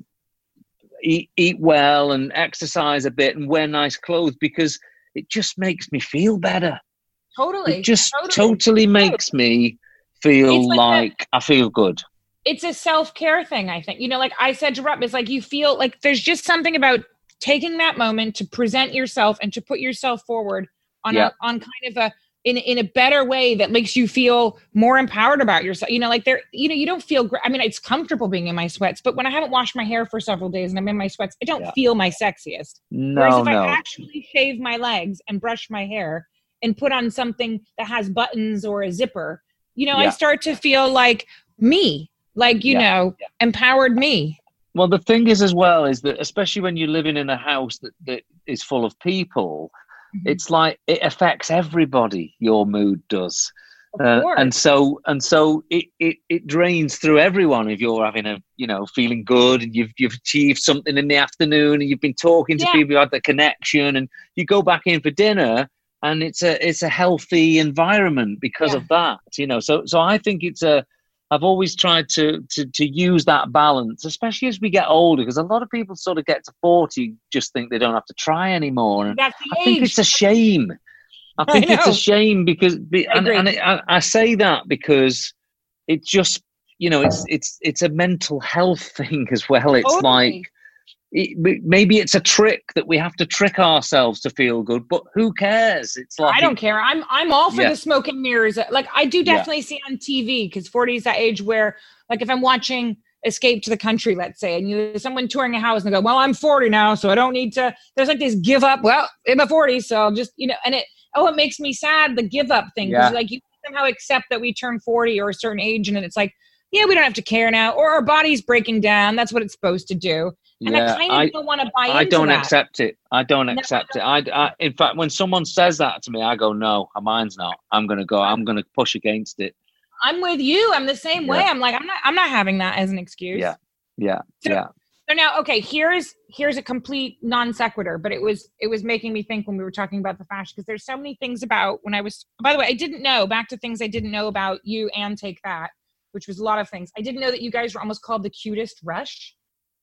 Eat, eat well and exercise a bit and wear nice clothes because it just makes me feel better. Totally. It just totally, totally makes me feel like, like a, I feel good. It's a self-care thing, I think. You know, like I said to Rob, it's like you feel like there's just something about taking that moment to present yourself and to put yourself forward on yeah. a on kind of a in in a better way that makes you feel more empowered about yourself. You know, like there, you know, you don't feel great. I mean, it's comfortable being in my sweats, but when I haven't washed my hair for several days and I'm in my sweats, I don't yeah. feel my sexiest. No, Whereas if no. I actually shave my legs and brush my hair and put on something that has buttons or a zipper, you know, yeah. I start to feel like me, like, you yeah. know, yeah. empowered me. Well, the thing is as well is that especially when you're living in a house that, that is full of people, Mm-hmm. It's like it affects everybody. Your mood does. Uh, and so and so it, it it drains through everyone. If you're having a you know feeling good and you've you've achieved something in the afternoon and you've been talking to yeah. people, you had the connection, and you go back in for dinner and it's a it's a healthy environment because yeah. of that. You know, so so I think it's a. I've always tried to to to use that balance, especially as we get older, because a lot of people sort of get to forty, just think they don't have to try anymore. And That's the I age. think it's a shame. I think I it's a shame because, and, and it, I, I say that because it just, you know, it's it's it's a mental health thing as well. It's totally. like it, maybe it's a trick that we have to trick ourselves to feel good, but who cares? It's like I don't care. I'm I'm all for yeah. the smoke and mirrors. Like I do definitely yeah. see on T V, because forty is that age where, like, if I'm watching Escape to the Country, let's say, and you someone touring a house and they go, well, I'm forty now, so I don't need to. There's like this give up. Well, in my forties, so I'll just you know, and it. Oh, it makes me sad, the give up thing. Because yeah. like you somehow accept that we turn forty or a certain age, and then it's like, yeah, we don't have to care now. Or our body's breaking down. That's what it's supposed to do. And yeah, I kind of don't want to buy I into don't that. accept it. I don't no, accept I it. I, I, in fact, when someone says that to me, I go, no, mine's not. I'm going to go, I'm going to push against it. I'm with you. I'm the same yeah. way. I'm like, I'm not, I'm not having that as an excuse. Yeah. Yeah. So, yeah. So now, okay, here's here's a complete non sequitur, but it was it was making me think when we were talking about the fashion, because there's so many things about when I was, by the way, I didn't know, back to things I didn't know about you and Take That, which was a lot of things. I didn't know that you guys were almost called the cutest Rush.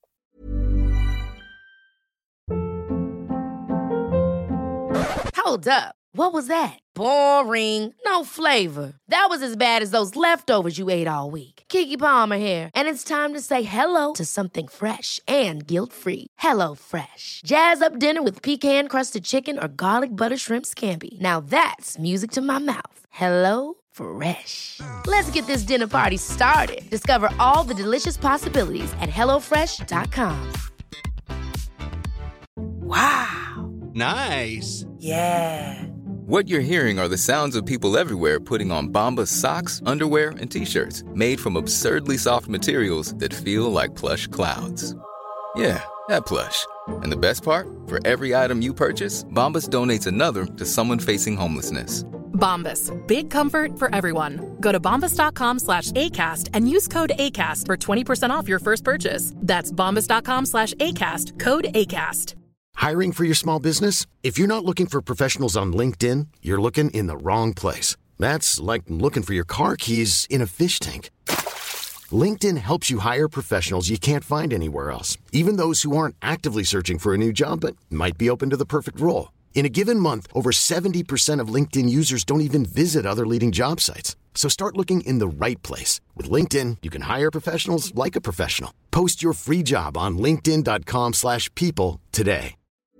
Hold up. What was that? Boring. No flavor. That was as bad as those leftovers you ate all week. Keke Palmer here. And it's time to say hello to something fresh and guilt-free. Hello Fresh. Jazz up dinner with pecan-crusted chicken or garlic butter shrimp scampi. Now that's music to my mouth. Hello Fresh. Let's get this dinner party started. Discover all the delicious possibilities at hello fresh dot com. Wow. Nice. Yeah. What you're hearing are the sounds of people everywhere putting on Bombas socks, underwear, and T-shirts made from absurdly soft materials that feel like plush clouds. Yeah, that plush. And the best part? For every item you purchase, Bombas donates another to someone facing homelessness. Bombas. Big comfort for everyone. Go to bombas.com slash ACAST and use code ACAST for twenty percent off your first purchase. That's bombas.com slash ACAST. Code ACAST. Hiring for your small business? If you're not looking for professionals on LinkedIn, you're looking in the wrong place. That's like looking for your car keys in a fish tank. LinkedIn helps you hire professionals you can't find anywhere else, even those who aren't actively searching for a new job but might be open to the perfect role. In a given month, over seventy percent of LinkedIn users don't even visit other leading job sites. So start looking in the right place. With LinkedIn, you can hire professionals like a professional. Post your free job on linkedin.com slash people today.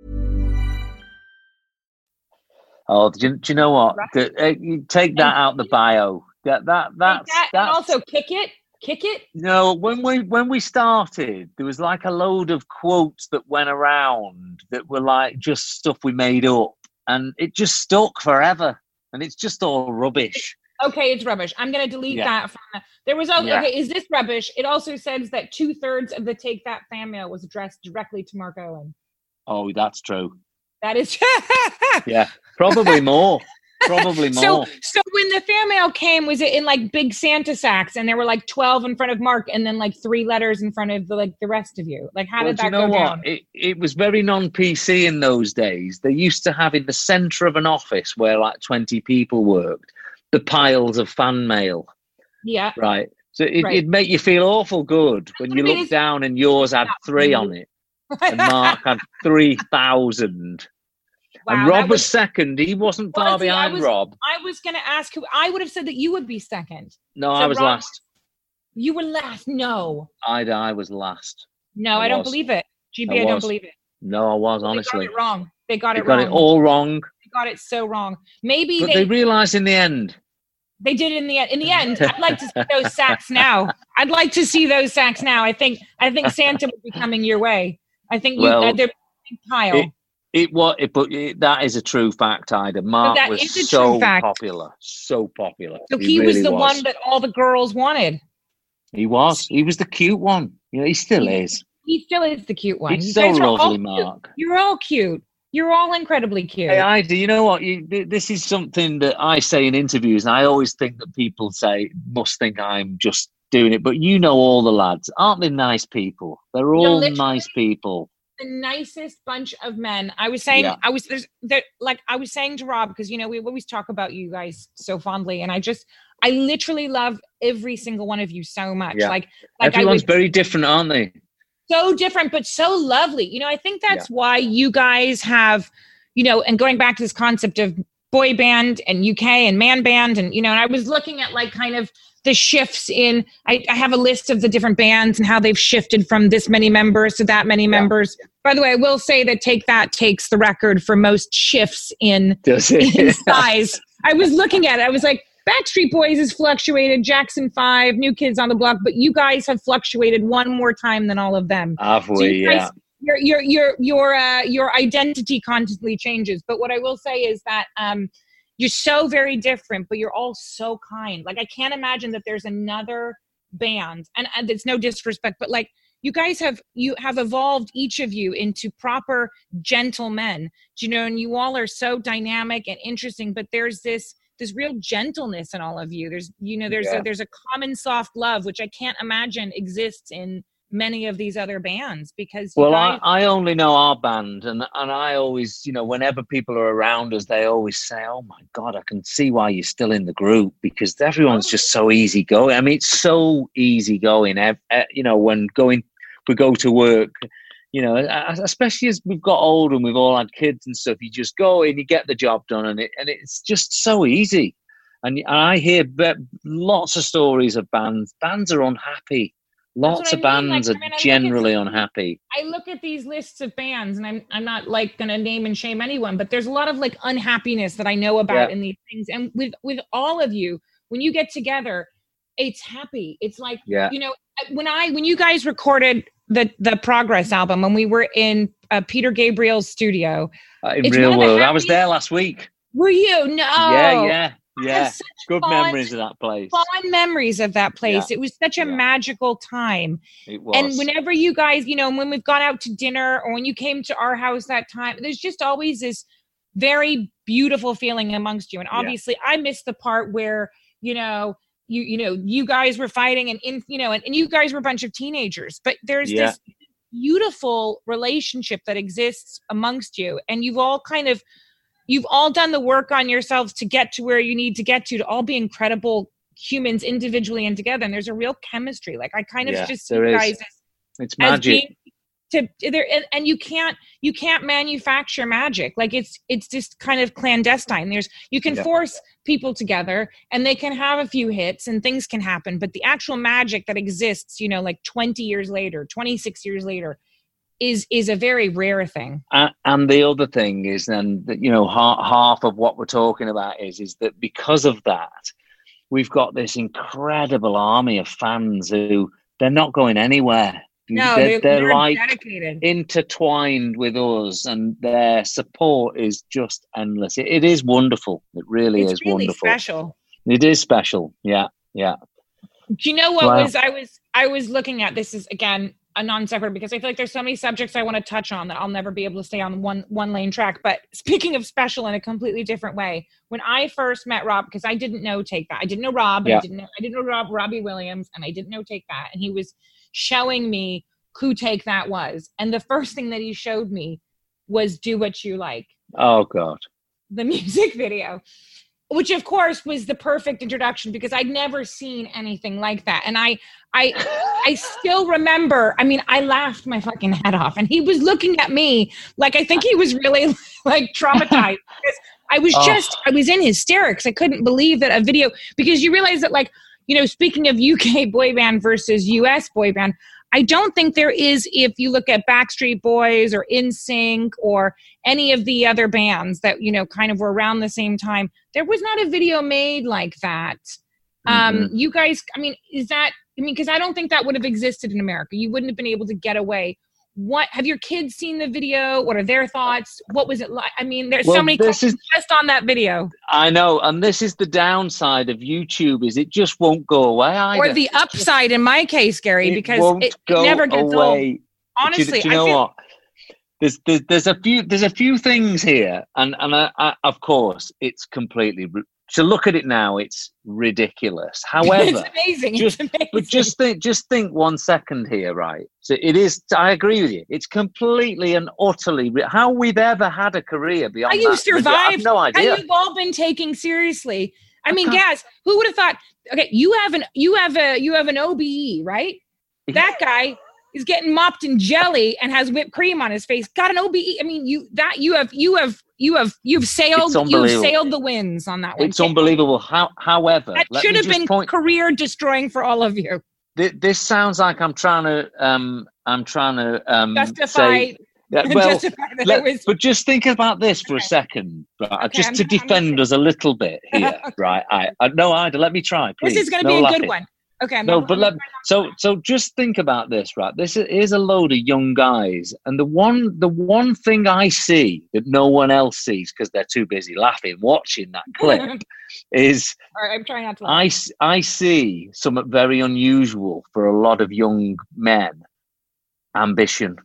Oh, do you, do you know what? Right. The, uh, you take that out the bio. That that that's, that, that's and also kick it, kick it. No, when we when we started, there was like a load of quotes that went around that were like just stuff we made up, and it just stuck forever. And it's just all rubbish. Okay, it's rubbish. I'm going to delete yeah. that. From, there was also, yeah. okay, is this rubbish? It also says that two thirds of the Take That fan mail was addressed directly to Mark Owen. Oh, that's true. That is. yeah, probably more. Probably more. So, so when the fan mail came, was it in like big Santa sacks, and there were like twelve in front of Mark, and then like three letters in front of the, like the rest of you? Like, how well, did that do you know go what? down? It it was very non-P C in those days. They used to have in the centre of an office where like twenty people worked, the piles of fan mail. Yeah. Right. So it, right. it'd make you feel awful good when you look down and yours had three on it, and Mark had three thousand. Wow, and Rob was, was second. He wasn't far well, see, behind I was, Rob. I was going to ask who. I would have said that you would be second. No, so I was Rob, last. You were last. No. I, I was last. No, I, I don't believe it. G B, I, I don't believe it. No, I was, well, honestly. They got it wrong. They got they it got wrong. They got it all wrong. They got it so wrong. Maybe but they, they realised in the end. They did in the end. In the end, I'd like to see those sacks now. I'd like to see those sacks now. I think I think Santa would be coming your way. I think you, well, uh, they're big pile. It, It was, it, but it, that is a true fact, Ida. Mark was so popular, so popular. So he, he really was the was. one that all the girls wanted. He was. He was the cute one. You know, he still he, is. He still is the cute one. He's you so guys lovely, all Mark. You're all cute. You're all incredibly cute. Hey, Ida, you know what? You, this is something that I say in interviews, and I always think that people say, must think I'm just doing it. But you know all the lads. Aren't they nice people? They're all nice people. The nicest bunch of men. I was saying, yeah. I was there's there, like I was saying to Rob, because you know we always talk about you guys so fondly, and I just I literally love every single one of you so much. Yeah. Like, like everyone's I would, very different, aren't they? So different, but so lovely. You know, I think that's yeah. why you guys have, you know, and going back to this concept of boy band and U K and man band, and you know, and I was looking at like kind of the shifts in, I, I have a list of the different bands and how they've shifted from this many members to that many yeah. members. By the way, I will say that Take That takes the record for most shifts in, in size. I was looking at it. I was like, Backstreet Boys has fluctuated, Jackson five, New Kids on the Block, but you guys have fluctuated one more time than all of them. Have we? So you guys, yeah. Your your your your uh, your identity constantly changes. But what I will say is that um, you're so very different, but you're all so kind. Like I can't imagine that there's another band, and, and it's no disrespect, but like you guys have you have evolved, each of you, into proper gentlemen. You know, and you all are so dynamic and interesting. But there's this. There's real gentleness in all of you. There's, you know, there's yeah. a, there's a common soft love, which I can't imagine exists in many of these other bands because. Well, guys- I, I only know our band, and and I always, you know, whenever people are around us, they always say, "Oh my God, I can see why you're still in the group," because everyone's just so easy going. I mean, it's so easy going. You know, when going, we go to work. You know, especially as we've got older and we've all had kids and stuff, you just go in, you get the job done, and it and it's just so easy. And, and I hear lots of stories of bands. Bands are unhappy. Lots of I mean. bands like, are I mean, generally at, unhappy. I look at these lists of bands, and I'm I'm not like going to name and shame anyone, but there's a lot of like unhappiness that I know about yeah. in these things. And with with all of you, when you get together, it's happy. It's like yeah. you know, when I when you guys recorded the the Progress album, when we were in uh, Peter Gabriel's studio uh, in Real World, I was there last week. Were you? No. Yeah, yeah, yeah. Good fun, memories of that place. Fond memories of that place. Yeah. It was such a yeah. magical time. It was. And whenever you guys, you know, when we've gone out to dinner or when you came to our house that time, there's just always this very beautiful feeling amongst you. And obviously, yeah. I missed the part where you know. You you know, you guys were fighting and in you know, and, and you guys were a bunch of teenagers, but there's yeah. this beautiful relationship that exists amongst you. And you've all kind of, you've all done the work on yourselves to get to where you need to get to, to all be incredible humans individually and together. And there's a real chemistry. Like I kind of yeah, just see you guys as, it's magic. As being, to there and, and you can't you can't manufacture magic. Like it's it's just kind of clandestine. There's you can yeah. force people together and they can have a few hits and things can happen, but the actual magic that exists, you know, like twenty years later, twenty-six years later, is is a very rare thing. Uh, and the other thing is then that, you know, half, half of what we're talking about is is that because of that, we've got this incredible army of fans who they're not going anywhere. No, they're, they're, they're like dedicated. intertwined with us, and their support is just endless. It, it is wonderful. It really it's is really wonderful. Special. It is special. Yeah, yeah. Do you know what wow. was I was I was looking at? This is again a non sequitur because I feel like there's so many subjects I want to touch on that I'll never be able to stay on one one lane track. But speaking of special in a completely different way, when I first met Rob, because I didn't know Take That, I didn't know Rob, yeah. I didn't know I didn't know Rob Robbie Williams, and I didn't know Take That, and he was showing me who Take That was, and the first thing that he showed me was Do What You Like. Oh God. The music video, which of course was the perfect introduction because I'd never seen anything like that. And I I I still remember, I mean, I laughed my fucking head off, and he was looking at me like I think he was really like traumatized because I was just oh. I was in hysterics. I couldn't believe that a video, because you realize that, like, you know, speaking of U K boy band versus U S boy band, I don't think there is, if you look at Backstreet Boys or N Sync or any of the other bands that, you know, kind of were around the same time, there was not a video made like that. Mm-hmm. Um, you guys, I mean, is that, I mean, because I don't think that would have existed in America. You wouldn't have been able to get away. What, have your kids seen the video? What are their thoughts? What was it like? I mean, there's well, so many questions just on that video. I know. And this is the downside of YouTube, is it just won't go away either. Or the upside in my case, Gary, because it, it never gets away. Old. Honestly, do, do you know I feel- what? there's, there's there's a few there's a few things here, and and I, I, of course it's completely. To look at it now, it's ridiculous. However, it's amazing. Just, it's amazing. But just think, just think one second here, right? So it is. I agree with you. It's completely and utterly how we've ever had a career beyond. How you that. survived? I have no idea. How you've all been taken seriously. I mean, Gaz, who would have thought? Okay, you have an you have a you have an O B E, right? That guy is getting mopped in jelly and has whipped cream on his face. Got an O B E. I mean, you that you have you have you have you've sailed you've sailed the winds on that one. It's unbelievable. How, however, that should have been point, career destroying for all of you. Th- this sounds like I'm trying to um I'm trying to um justify. Say, yeah, well, justify that let, it was, but just think about this for okay. a second, right? Okay, just I'm, to defend us a little bit here, okay. right? I, I no, Ida, let me try, please. This is going to no be a laughing. good one. Okay. I'm no, not, but let, so so just think about this, right? This is a load of young guys, and the one the one thing I see that no one else sees because they're too busy laughing watching that clip is. All right, I'm trying not to laugh. I I see something very unusual for a lot of young men: ambition.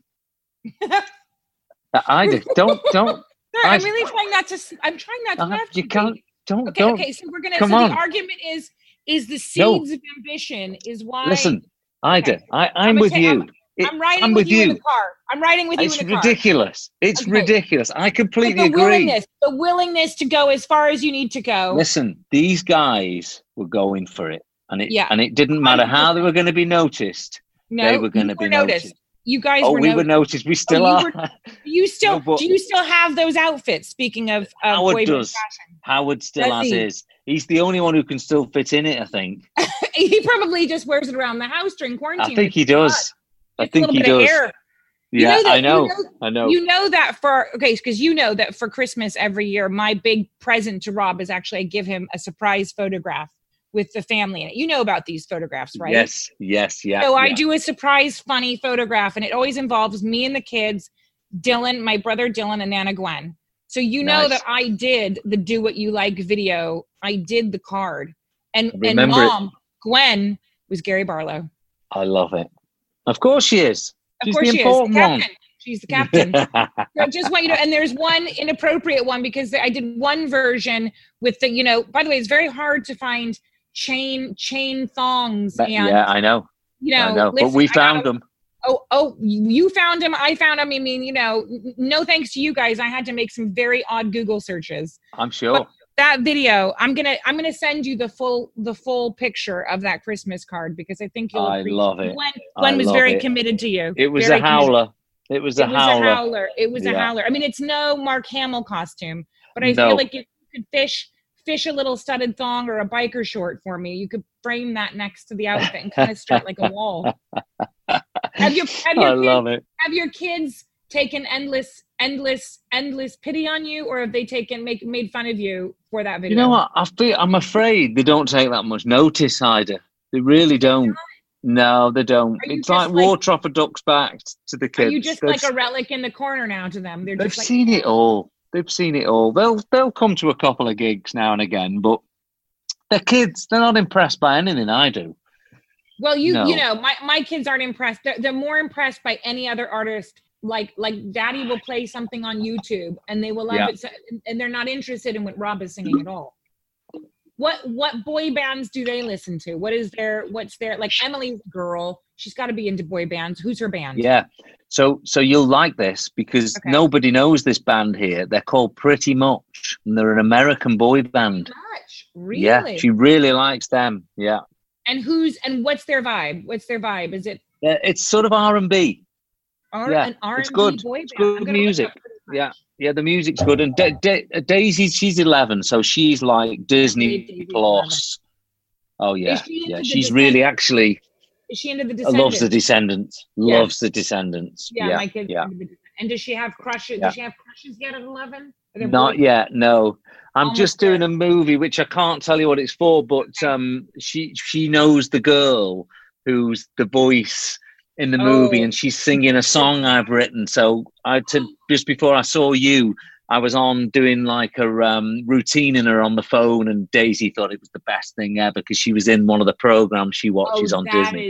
I do. Don't don't. Sorry, I'm really trying not to. I'm trying not to uh, laugh. You can't. Don't. Okay. Don't. Okay. So we're gonna. Come so on. the argument is. Is the seeds no. of ambition is why. Listen, Ida, okay. I, I'm, I'm with ta- you. I'm, I'm riding I'm with, with you in the car. I'm riding with it's you in the car. It's ridiculous. It's okay. ridiculous. I completely but the agree. Willingness, the willingness to go as far as you need to go. Listen, these guys were going for it, and it yeah. and it didn't matter how they were going to be noticed. No, they were going to be noticed. noticed. You guys oh, were we noticed. were noticed. We still oh, are. You, were, you still no, but, do you still have those outfits? Speaking of, of Howard does. Fashion. Howard still does has he? his. He's the only one who can still fit in it, I think. He probably just wears it around the house during quarantine. I think he does. I it's think a he bit does. Of air. Yeah, you know that, I know. You know, I know. You know that for okay, because you know that for Christmas every year, my big present to Rob is actually I give him a surprise photograph with the family in it. You know about these photographs, right? Yes, yes, yeah. So yeah. I do a surprise, funny photograph, and it always involves me and the kids, Dylan, my brother Dylan, and Nana Gwen. So you know nice. that I did the Do What You Like video. I did the card, and and Mom it. Gwen was Gary Barlow. I love it. Of course she is. Of She's course the she important is. The one. captain. She's the captain. So I just want you to, and there's one inappropriate one because I did one version with the, you know, by the way, it's very hard to find chain, chain thongs. But, and, yeah, I know. You know, I know. listen, but we found gotta, them. Oh, oh, you found them. I found them. I mean, you know, no thanks to you guys. I had to make some very odd Google searches. I'm sure. But that video, I'm going to, I'm going to send you the full, the full picture of that Christmas card because I think you'll I appreciate love it. Gwen, Gwen was very it. committed to you. It was very a howler. Committed. It was a it howler. Was a howler. It was yeah. a howler. I mean, it's no Mark Hamill costume, but I no. feel like if you could fish, fish a little studded thong or a biker short for me, you could frame that next to the outfit and kind of strut like a wall. Have your, have your I kids, love it. Have your kids taken endless, endless, endless pity on you, or have they taken make made fun of you for that video? You know what? I feel I'm afraid they don't take that much notice either. They really don't. No, they don't. It's like, like water off a duck's back to the kids. Are you just they've, like a relic in the corner now to them? They're they've just like, seen it all. They've seen it all. They'll they'll come to a couple of gigs now and again, but they're kids. They're not impressed by anything I do. Well, you no. you know, my, my kids aren't impressed. They're, they're more impressed by any other artist. Like like Daddy will play something on YouTube and they will love yeah. it, so, and they're not interested in what Rob is singing at all. What what boy bands do they listen to? What is their what's their like Emily's girl? She's got to be into boy bands. Who's her band? Yeah. So so you'll like this because okay. nobody knows this band here. They're called Pretty Much, and they're an American boy band. Pretty Much, really? Yeah, she really likes them. Yeah. And who's and what's their vibe? What's their vibe? Is it? Uh, it's sort of R and B. R- yeah, an R and B it's good. Boy it's band. good music. Yeah, yeah, the music's good. And da- da- Daisy, she's eleven, so she's like Disney Daisy Plus. eleven. Oh yeah, yeah. She's really actually. Is she into the Descendants? Loves the Descendants. Yeah. Loves the Descendants. Yeah, yeah my kids. Yeah. And does she have crushes? Yeah. Does she have crushes yet at eleven? Not boys? Yet. No, I'm Almost just doing there. a movie which I can't tell you what it's for, but um, she she knows the girl who's the voice in the oh. movie, and she's singing a song I've written. So I to just before I saw you, I was on doing like a um, routine in her on the phone, and Daisy thought it was the best thing ever because she was in one of the programs she watches oh, on that Disney. Is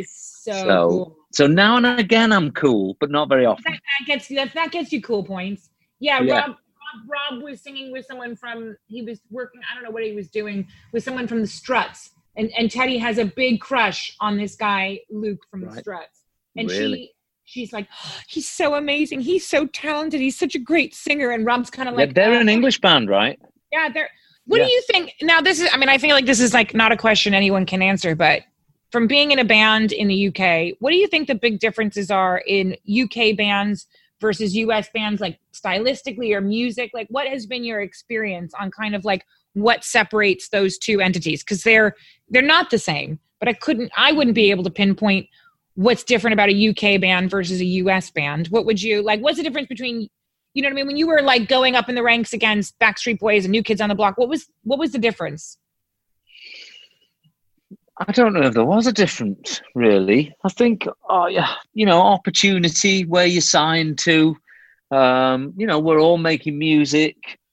So, So, cool. so now and again, I'm cool, but not very often. That, that gets that, that gets you cool points. Yeah, Yeah. Rob, Rob Rob was singing with someone from he was working. I don't know what he was doing with someone from the Struts, and and Teddy has a big crush on this guy Luke from the Right. Struts, and Really? she she's like, oh, he's so amazing, he's so talented, he's such a great singer, and Rob's kind of Yeah, like, they're oh. an English band, right? Yeah, they're. What Yeah. do you think? Now, this is. I mean, I feel like this is like not a question anyone can answer, but from being in a band in the U K, what do you think the big differences are in U K bands versus U S bands, like stylistically or music? Like, what has been your experience on kind of like what separates those two entities? Because they're they're not the same. But I couldn't. I wouldn't be able to pinpoint what's different about a U K band versus a U S band. What would you like? What's the difference between? You know what I mean? When you were like going up in the ranks against Backstreet Boys and New Kids on the Block, what was what was the difference? I don't know if there was a difference, really. I think, oh yeah, you know, opportunity, where you signed to. Um, you know, we're all making music.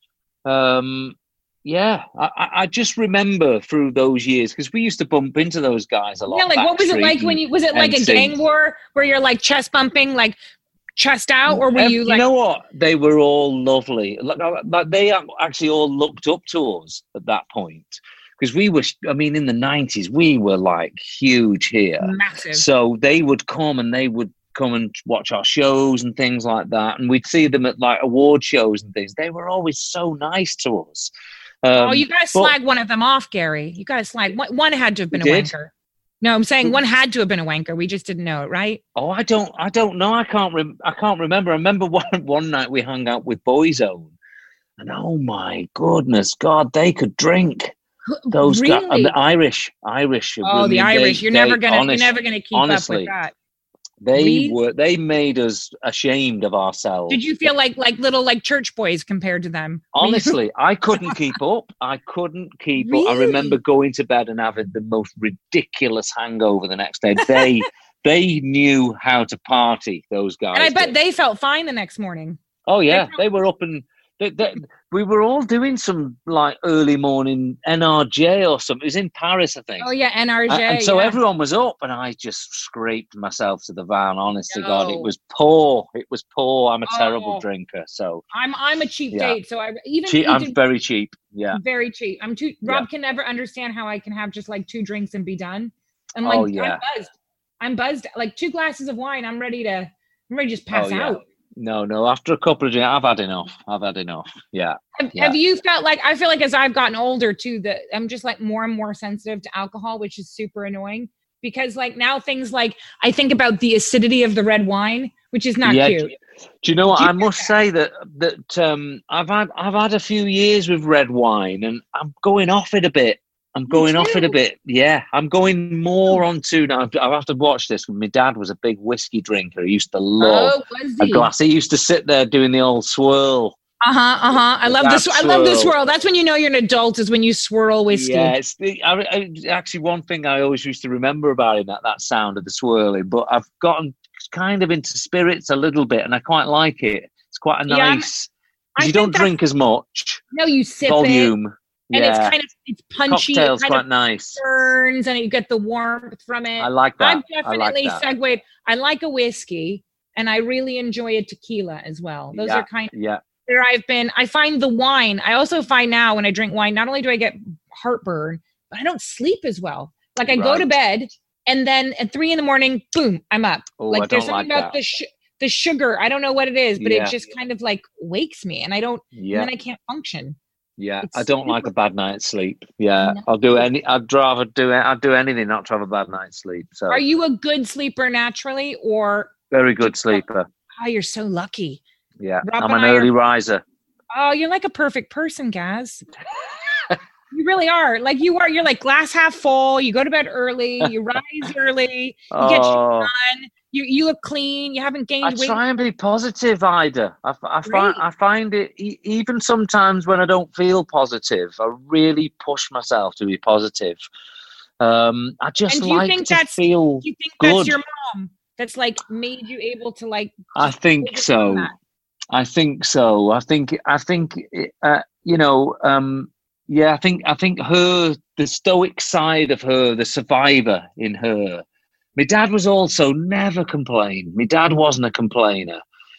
Um, yeah, I, I just remember through those years, because we used to bump into those guys a lot. Yeah, like what was it like when you, was it like a gang war where you're like chest bumping, like chest out, or were you like? You know what? They were all lovely. Like, like they actually all looked up to us at that point. Because we were, I mean, in the nineties, we were like huge here. Massive. So they would come and they would come and watch our shows and things like that. And we'd see them at like award shows and things. They were always so nice to us. Um, oh, you got to slag one of them off, Gary. You got to slag. One, one had to have been a did? wanker. No, I'm saying one had to have been a wanker. We just didn't know it, right? Oh, I don't, I don't know. I can't, rem- I can't remember. I remember one, one night we hung out with Boyzone. And oh my goodness, God, they could drink. Those really? guys, and the Irish, Irish. Oh, I mean, the Irish! They, you're they, never gonna, honest, you're never gonna keep honestly, up with that. They really? were, they made us ashamed of ourselves. Did you feel like like little like church boys compared to them? Honestly, I couldn't keep up. I couldn't keep really? up. I remember going to bed and having the most ridiculous hangover the next day. They, they knew how to party. Those guys, and I bet did. they felt fine the next morning. Oh yeah, they, felt- they were up and. They, they, we were all doing some like early morning N R J or something. It was in Paris, I think. Oh yeah, N R J. And, and so yeah. everyone was up, and I just scraped myself to the van. Honest to No. God, it was poor. It was poor. I'm a Oh. terrible drinker, so I'm I'm a cheap Yeah. date, so I even cheap, I'm even- very cheap. Yeah. very cheap. I'm too. Rob Yeah. can never understand how I can have just like two drinks and be done. I'm like, Oh, yeah. I'm buzzed. I'm buzzed. Like two glasses of wine, I'm ready to. I'm ready to just pass Oh, yeah. out. No, no. After a couple of drinks, I've had enough. I've had enough. Yeah. Have, Yeah. have you felt like, I feel like as I've gotten older too, that I'm just like more and more sensitive to alcohol, which is super annoying because like now things like I think about the acidity of the red wine, which is not Yeah. cute. Do you know what? Do you I must that? say that that um, I've had I've had a few years with red wine, and I'm going off it a bit. I'm going off it a too. bit. Yeah, I'm going more onto now. I have to watch this. My dad was a big whiskey drinker. He used to love Oh, was a he? glass. He used to sit there doing the old swirl. Uh huh. Uh huh. I love That this. I love the swirl. swirl. That's when you know you're an adult, is when you swirl whiskey. Yeah, it's the, I, I, actually one thing I always used to remember about him, that that sound of the swirling. But I've gotten kind of into spirits a little bit, and I quite like it. It's quite a Yeah, I'm- nice. I you think don't that's- drink as much No, you sip it, volume. and yeah, it's kind of it's punchy. It cocktails kind quite of nice. burns, and you get the warmth from it. I like that. I've I definitely like that. segued. I like a whiskey, and I really enjoy a tequila as well. Those yeah, are kind of yeah. where I've been. I find the wine. I also find now when I drink wine, not only do I get heartburn, but I don't sleep as well. Like I go to Right. bed, and then at three in the morning, boom, I'm up. Oh, like I there's don't something like about that. the sh- the sugar. I don't know what it is, but Yeah. it just kind of like wakes me, and I don't. Yeah, And then I can't function. yeah. it's I don't like super- a bad night's sleep. Yeah, No. I'll do any. I'd rather do it. I'd do anything not to have a bad night's sleep. So Are you a good sleeper naturally, or very good sleeper. oh, you're so lucky? Yeah, Rob I'm and an I are- early riser. Oh, you're like a perfect person, Gaz. You really are. Like you are. You're like glass half full. You go to bed early. You rise early. You get your Oh, done. You you look clean. You haven't gained I weight. try and be positive, Ida. I, f- I Great. find I find it e- even sometimes when I don't feel positive, I really push myself to be positive. Um, I just And do you like think to that's- feel Do you think good. that's your mom that's like made you able to like? I think overcome so. that? I think so. I think I think uh, you know. Um, yeah, I think I think her, the stoic side of her, the survivor in her, My dad was also never complained. My dad wasn't a complainer.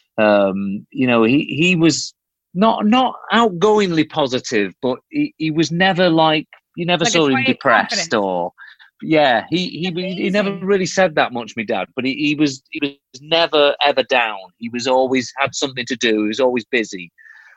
Um, you know, he, he was not not outgoingly positive, but he, he was never like, you never like saw him depressed confidence. or, yeah, he, he, he never really said that much, my dad, but he, he was he was never, ever down. He was always had something to do. He was always busy.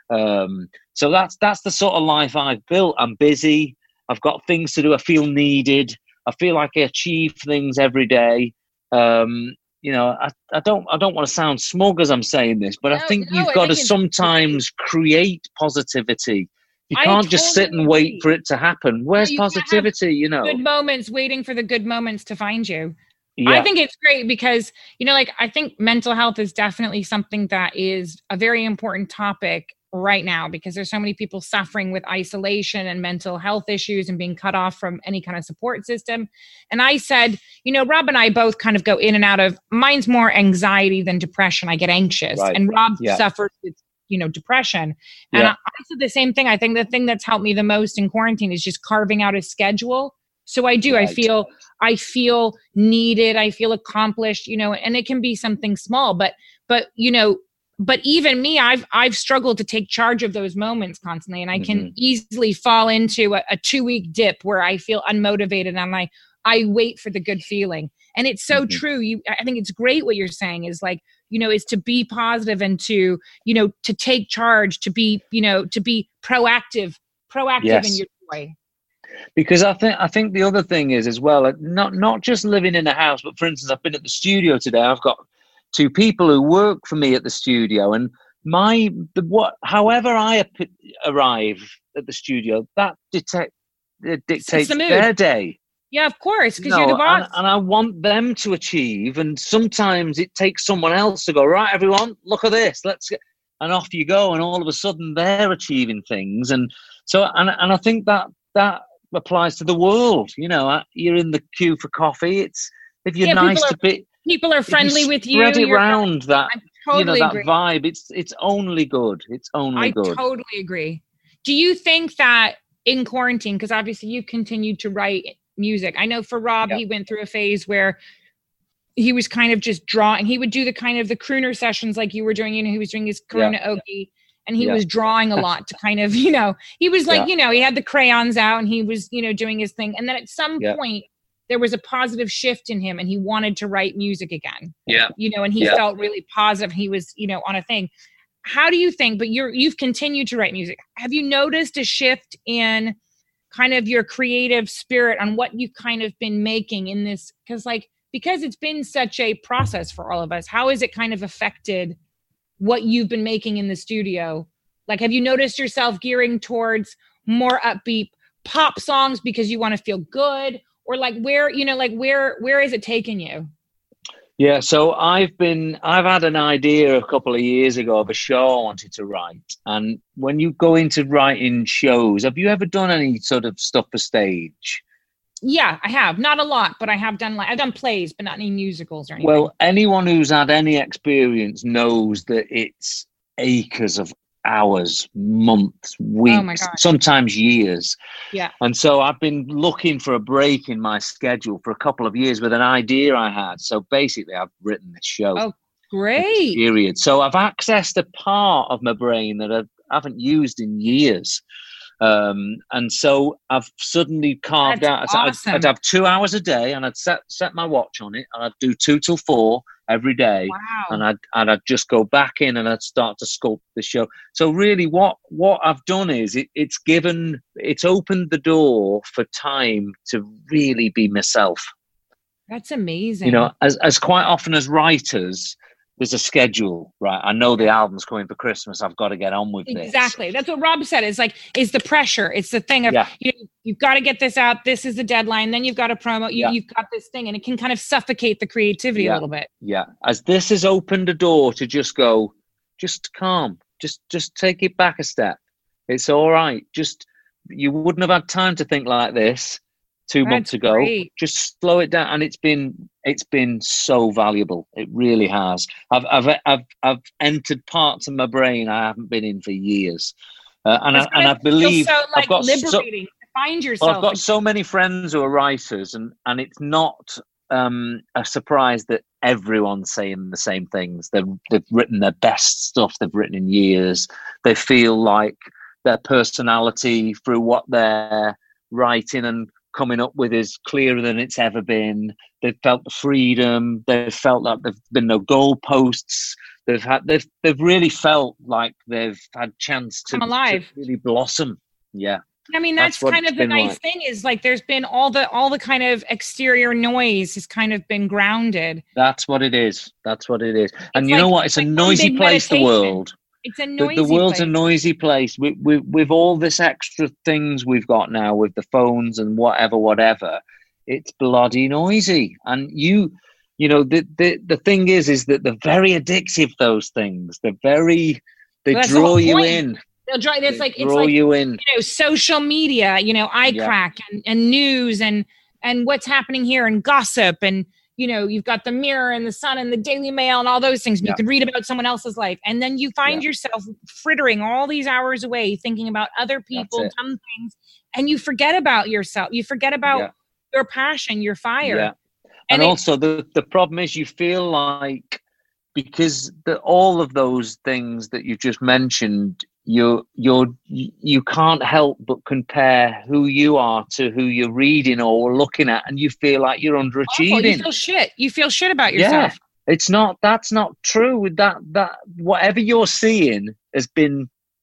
Um, so that's that's the sort of life I've built. I'm busy. I've got things to do. I feel needed. I feel like I achieve things every day. Um, you know, I, I don't I don't want to sound smug as I'm saying this, but no, I think no, you've I got think to it's sometimes create positivity. You I can't just sit totally and wait agree. for it to happen. Where's No, you can't have positivity, you know? Good moments, waiting for the good moments to find you. Yeah. I think it's great because, you know, like, I think mental health is definitely something that is a very important topic right now, because there's so many people suffering with isolation and mental health issues and being cut off from any kind of support system. And I said, you know, Rob and I both kind of go in and out of, mine's more anxiety than depression. I get anxious. Right. And Rob Yeah. suffers with, you know, depression. And Yeah. I, I said the same thing. I think the thing that's helped me the most in quarantine is just carving out a schedule. So I do, I Right. feel, I feel needed. I feel accomplished, you know, and it can be something small, but, but, you know, but even me, I've, I've struggled to take charge of those moments constantly. And I can Mhm. easily fall into a, a two week dip where I feel unmotivated and I, I wait for the good feeling. And it's so Mhm. true. You, I think it's great what you're saying is like, you know, is to be positive and to, you know, to take charge, to be, you know, to be proactive, proactive Yes. in your joy. Because I think I think the other thing is as well, not not just living in a house, but for instance, I've been at the studio today. I've got two people who work for me at the studio, and my the, what however I ap- arrive at the studio, that detect, uh, dictates the mood. their day. Yeah, of course, because No, you're the boss. and, and I want them to achieve, and sometimes it takes someone else to go, right, everyone, look at this, let's get, and off you go, and all of a sudden they're achieving things, and so and and I think that that applies to the world. You know, you're in the queue for coffee. It's if you're Yeah, people nice are- to be, People are if friendly you with you. spread it you're- round that I totally you know that agree. vibe. It's it's only good. It's only I good. totally agree. Do you think that in quarantine, because obviously you continued to write music. I know for Rob, Yeah. he went through a phase where he was kind of just drawing. He would do the kind of the crooner sessions like you were doing. You know, he was doing his Corona Okie, and he Yeah. was drawing a lot to kind of, you know, he was like, Yeah. you know, he had the crayons out and he was, you know, doing his thing. And then at some Yeah. point, there was a positive shift in him and he wanted to write music again. Yeah. You know, and he Yeah. felt really positive. He was, you know, on a thing. How do you think, but you're, you've continued to write music. Have you noticed a shift in kind of your creative spirit on what you've kind of been making in this? Cause like, because it's been such a process for all of us, how has it kind of affected what you've been making in the studio? Like, have you noticed yourself gearing towards more upbeat pop songs because you want to feel good? Or like where, you know, like where, where is it taking you? Yeah, so I've been, I've had an idea a couple of years ago of a show I wanted to write. And when you go into writing shows, have you ever done any sort of stuff for stage? Yeah, I have. Not a lot, but I have done like, I've done plays, but not any musicals or anything. Well, anyone who's had any experience knows that it's acres of hours, months, weeks, Oh my God. sometimes years. Yeah. And so I've been looking for a break in my schedule for a couple of years with an idea I had. So basically, I've written this show. Oh, great. Period. So I've accessed a part of my brain that I haven't used in years. Um, and so I've suddenly carved That's out, I'd, awesome. I'd have two hours a day and I'd set, set my watch on it and I'd do two till four every day. Wow. And I'd, and I'd just go back in and I'd start to sculpt the show. So really what, what I've done is it, it's given, it's opened the door for time to really be myself. That's amazing. You know, as, as quite often as writers, there's a schedule, right? I know the album's coming for Christmas. I've got to get on with this. Exactly. That's what Rob said. It's like, is the pressure. It's the thing of, Yeah. you, you've got to get this out. This is the deadline. Then you've got to promote. You, Yeah. You've got this thing and it can kind of suffocate the creativity Yeah. a little bit. Yeah. As this has opened a door to just go, just calm, just, just take it back a step. It's all right. Just, you wouldn't have had time to think like this two That's months ago. great. Just slow it down. And it's been, it's been so valuable. It really has. I've, I've, I've, I've entered parts of my brain I haven't been in for years. Uh, and I, It's and I gonna feel believe so like I've got so, liberating to find well, yourself. I've got so many friends who are writers, and, and it's not um, are surprised that everyone's saying the same things. They've they've written their best stuff they've written in years. They feel like their personality through what they're writing and coming up with is clearer than it's ever been. They've felt the freedom. They've felt that there've been no goalposts. They've had they've they've really felt like they've had chance to, come alive, to really blossom. Yeah. I mean, that's, that's kind of the nice like. thing is like there's been all the all the kind of exterior noise has kind of been grounded. That's what it is. That's what it is. And it's you like, know what? It's, it's a like noisy place, meditation. The world. It's a noisy the, the world's place. a noisy place. We, we, with all this extra things we've got now with the phones and whatever, whatever, it's bloody noisy. And you, you know, the the, the thing is, is that they're very addictive, those things. They're very, they well, draw the you point. in. They'll draw, it's they like, draw it's like, you in. You know, social media, you know, eye yeah. crack and, and news and, and what's happening here and gossip and, you know, you've got the Mirror and the Sun and the Daily Mail and all those things. And yeah. You can read about someone else's life. And then you find yeah. yourself frittering all these hours away thinking about other people, dumb things. And you forget about yourself. You forget about yeah. your passion, your fire. Yeah. And, and it, also the, the problem is you feel like because the, all of those things that you've just mentioned, you you're you can't help but compare who you are to who you're reading or looking at, and you feel like you're underachieving. Oh, you feel shit. You feel shit about yourself. Yeah, it's not. That's not true. That that whatever you're seeing has been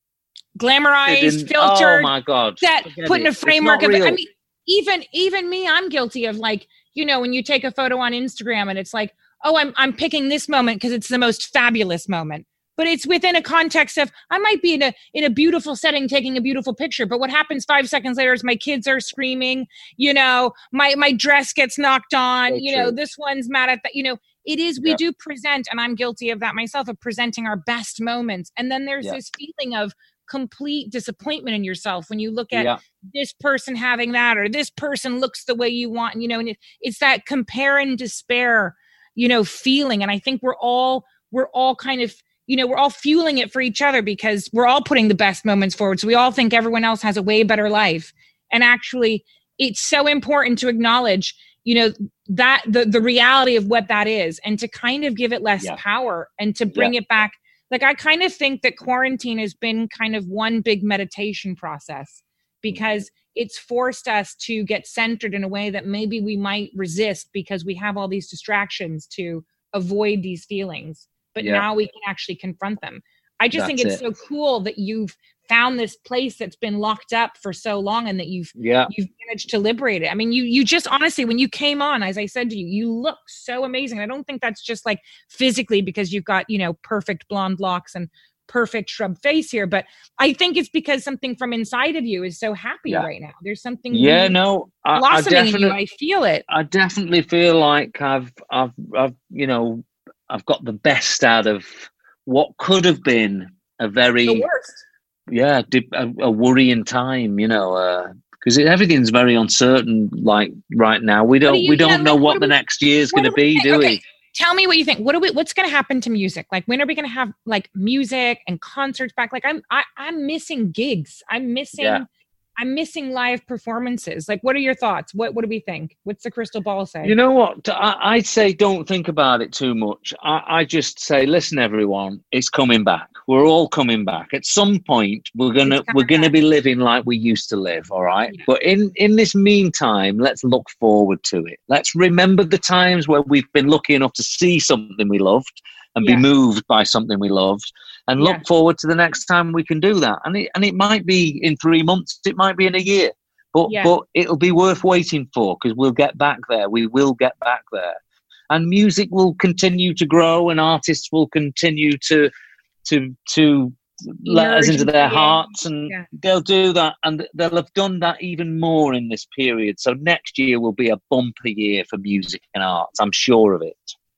glamorized, in, filtered. Oh my god! That put in a framework of. Real. I mean, even even me, I'm guilty of like you know when you take a photo on Instagram and it's like, oh, I'm I'm picking this moment because it's the most fabulous moment. But it's within a context of I might be in a in a beautiful setting taking a beautiful picture, but what happens five seconds later is my kids are screaming, you know, my my dress gets knocked on, so you true. know, this one's mad at that, you know, it is we yeah. do present, and I'm guilty of that myself, of presenting our best moments. And then there's yeah. this feeling of complete disappointment in yourself when you look at yeah. this person having that or this person looks the way you want, and you know, and it, it's that compare and despair, you know, feeling. And I think we're all we're all kind of you know, we're all fueling it for each other because we're all putting the best moments forward. So we all think everyone else has a way better life. And actually, it's so important to acknowledge, you know, that the, the reality of what that is and to kind of give it less yeah. power and to bring yeah. it back. Like, I kind of think that quarantine has been kind of one big meditation process because it's forced us to get centered in a way that maybe we might resist because we have all these distractions to avoid these feelings. But yeah. now we can actually confront them. I just that's think it's it. so cool that you've found this place that's been locked up for so long and that you've yeah. you've managed to liberate it. I mean, you you just honestly, when you came on, as I said to you, you look so amazing. I don't think that's just like physically because you've got, you know, perfect blonde locks and perfect shrub face here. But I think it's because something from inside of you is so happy yeah. right now. There's something yeah, really no, I, blossoming I in you. I feel it. I definitely feel like I've I've I've you know I've got the best out of what could have been a very, the worst. yeah, a, a worrying time, you know, because uh, everything's very uncertain. Like right now, we don't do you, we don't yeah, know like, what, what the we, next year is going to be, do okay. we? Tell me what you think. What do we? What's going to happen to music? Like, when are we going to have like music and concerts back? Like, I'm I, I'm missing gigs. I'm missing. Yeah. I'm missing live performances. Like, what are your thoughts? What What do we think? What's the crystal ball say? You know what? I, I'd say don't think about it too much. I, I just say, listen, everyone, it's coming back. We're all coming back. At some point, we're gonna we're gonna back. be living like we used to live. All right. Yeah. But in in this meantime, let's look forward to it. Let's remember the times where we've been lucky enough to see something we loved and yeah. be moved by something we loved. And look yeah. forward to the next time we can do that. And it and it might be in three months, it might be in a year. But yeah. but it'll be worth waiting for because we'll get back there. We will get back there. And music will continue to grow and artists will continue to to to let us into their hearts, and yeah. they'll do that, and they'll have done that even more in this period. So next year will be a bumper year for music and arts. I'm sure of it.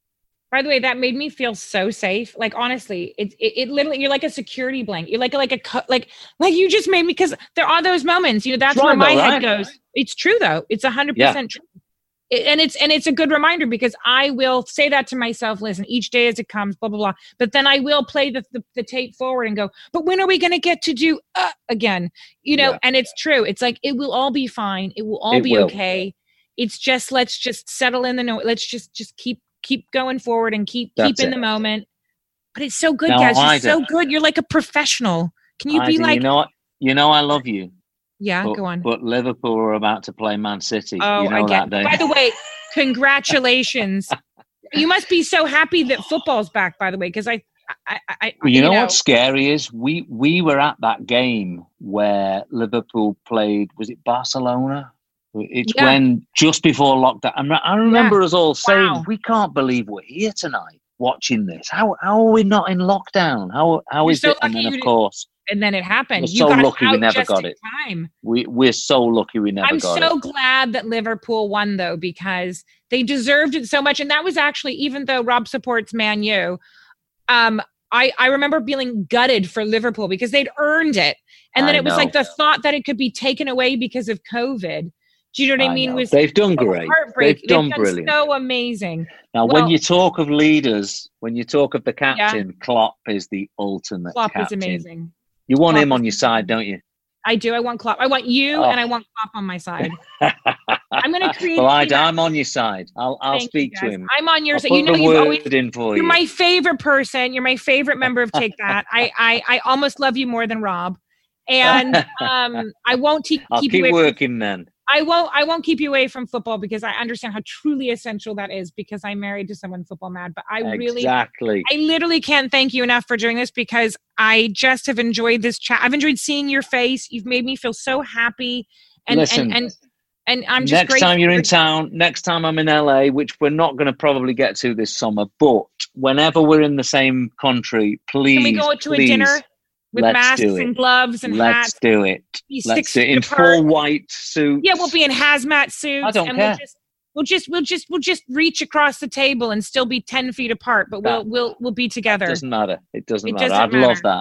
By the way, that made me feel so safe. Like, honestly, it, it, it literally, you're like a security blanket. You're like, like a, like, like you just made me, because there are those moments, you know, that's where my head goes. It's true though. It's a hundred percent true. It, and it's, and it's a good reminder because I will say that to myself, listen, each day as it comes, blah, blah, blah. But then I will play the, the, the tape forward and go, but when are we going to get to do uh, again? You know, yeah. And it's true. It's like, it will all be fine. It will all it be will. okay. It's just, let's just settle in the no. Let's just, just keep, keep going forward and keep, That's keep in it. the moment. But it's so good, Now, guys. You're Ida, so good. You're like a professional. Can you Ida, be like, you know what? You know, I love you. yeah, But, go on. but Liverpool are about to play Man City. Oh, you know I get. that, don't By you? the way, congratulations. You must be so happy that football's back. By the way, because I, I, I, I Well, you, you know, know what's scary is we we were at that game where Liverpool played. Was it Barcelona? It's Yeah. when just before lockdown. I, I remember Yeah. us all saying, Wow. "We can't believe we're here tonight watching this. How how are we not in lockdown? How how You're is so it?" And lucky then, you of didn't- course, and then it happened. we're You so got lucky we out never just got in it. time. we we're so lucky we never I'm got so it. glad that Liverpool won, though, because they deserved it so much. And that was actually, even though Rob supports Man U, um, I, I remember feeling gutted for Liverpool because they'd earned it. And then I it was know. like the thought that it could be taken away because of COVID. Do you know what I, I mean? know. Was They've done so great. heartbreak. They've done done brilliant. so amazing. Now, Well- when you talk of leaders, when you talk of the captain, Klopp is the ultimate Klopp captain. is amazing. You want Klopp him on is your side, don't you? I do. I want Klopp. I want you, Oh. and I want Klopp on my side. I'm going to create. Well, I, a team- I'm on your side. I'll I'll Thank you, speak to guys. him. I'm on your I'll side. put You know, a you've word always. in for You're you. my favorite person. You're my favorite member of Take That. I, I, I almost love you more than Rob, and um, I won't te- I'll keep keep you away. From, working then. I won't. I won't keep you away from football because I understand how truly essential that is. Because I'm married to someone football mad, but I really, Exactly. I literally can't thank you enough for doing this because I just have enjoyed this chat. I've enjoyed seeing your face. You've made me feel so happy, and Listen, and and and I'm just next grateful time you're in for- town, next time I'm in L A, which we're not going to probably get to this summer, but whenever we're in the same country, please, Can we go to please, a dinner with let's masks do it. and gloves and Let's hats? do it. Be Let's six do it feet in apart. full white suits. Yeah, we'll be in hazmat suits. I don't and care. We'll just, we'll just, we'll just, we'll just reach across the table and still be ten feet apart, but we'll, That- we'll, we'll be It together. doesn't matter. It doesn't It matter. doesn't I'd love matter. that.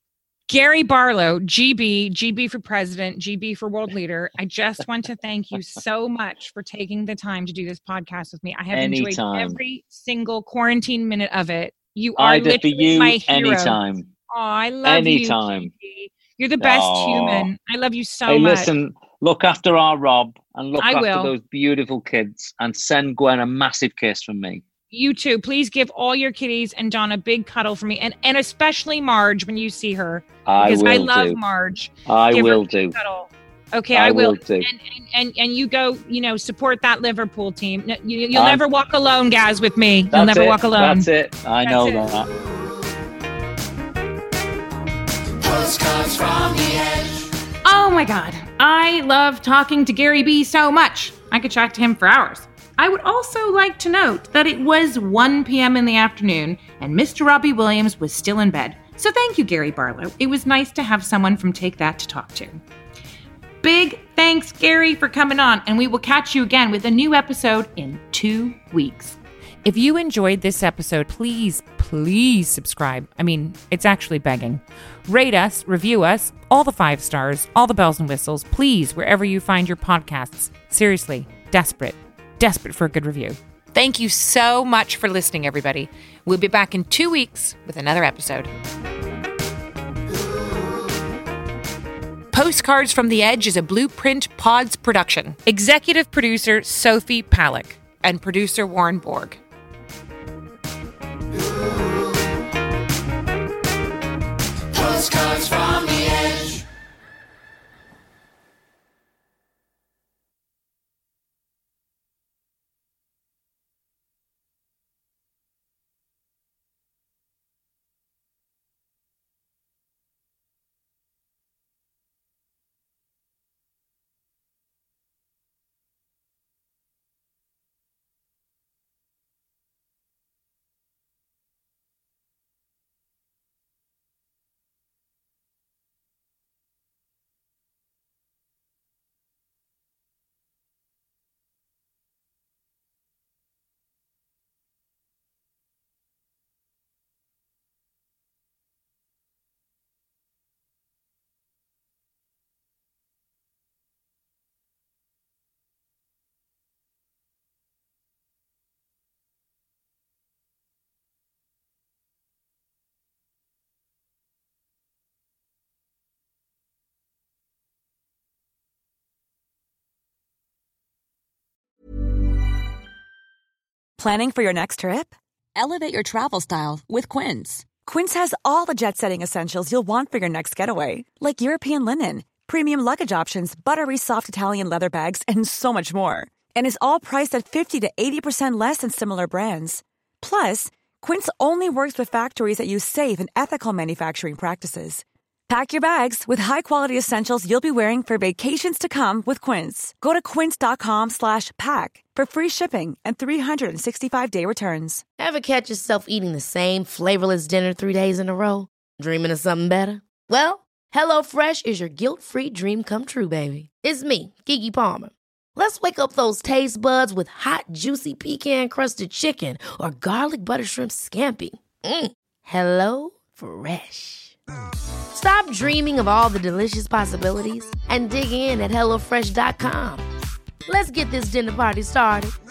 Gary Barlow, G B, G B for president, G B for world leader. I just want to thank you so much for taking the time to do this podcast with me. I have enjoyed Anytime. every single quarantine minute of it. You are Ida, for literally you, my hero. anytime. Oh, I love Anytime. you, G B. You're the best Aw. human. I love you so Hey, much. listen, look after our Rob and look I after will. those beautiful kids and send Gwen a massive kiss from me. You too. Please give all your kitties and John a big cuddle for me, and and especially Marge when you see her, I because will I love do. Marge. I Give her will a big do. cuddle. Okay, I I will. will do. And, and and and you go. You know, support that Liverpool team. No, you, you'll I'm- never walk alone, Gaz. With me, you'll That's never it. walk alone. That's it. I That's know it. that. Postcards from the Edge. Oh my God. I love talking to Gary B so much. I could chat to him for hours. I would also like to note that it was one p.m. in the afternoon and Mister Robbie Williams was still in bed. So thank you, Gary Barlow. It was nice to have someone from Take That to talk to. Big thanks, Gary, for coming on, and we will catch you again with a new episode in two weeks. If you enjoyed this episode, please, please subscribe. I mean, it's actually begging. Rate us, review us, all the five stars, all the bells and whistles, please, wherever you find your podcasts. Seriously, desperate, desperate for a good review. Thank you so much for listening, everybody. We'll be back in two weeks with another episode. Postcards from the Edge is a Blueprint Pods production. Executive producer Sophie Palick and producer Warren Borg. Postcards from the Edge. Planning for your next trip? Elevate your travel style with Quince. Quince has all the jet-setting essentials you'll want for your next getaway, like European linen, premium luggage options, buttery soft Italian leather bags, and so much more. And is all priced at fifty to eighty percent less than similar brands. Plus, Quince only works with factories that use safe and ethical manufacturing practices. Pack your bags with high-quality essentials you'll be wearing for vacations to come with Quince. Go to quince.com slash pack for free shipping and three sixty-five day returns. Ever catch yourself eating the same flavorless dinner three days in a row? Dreaming of something better? Well, HelloFresh is your guilt-free dream come true, baby. It's me, Keke Palmer. Let's wake up those taste buds with hot, juicy pecan-crusted chicken or garlic butter shrimp scampi. Mm. Hello Fresh. Stop dreaming of all the delicious possibilities and dig in at hello fresh dot com. Let's get this dinner party started.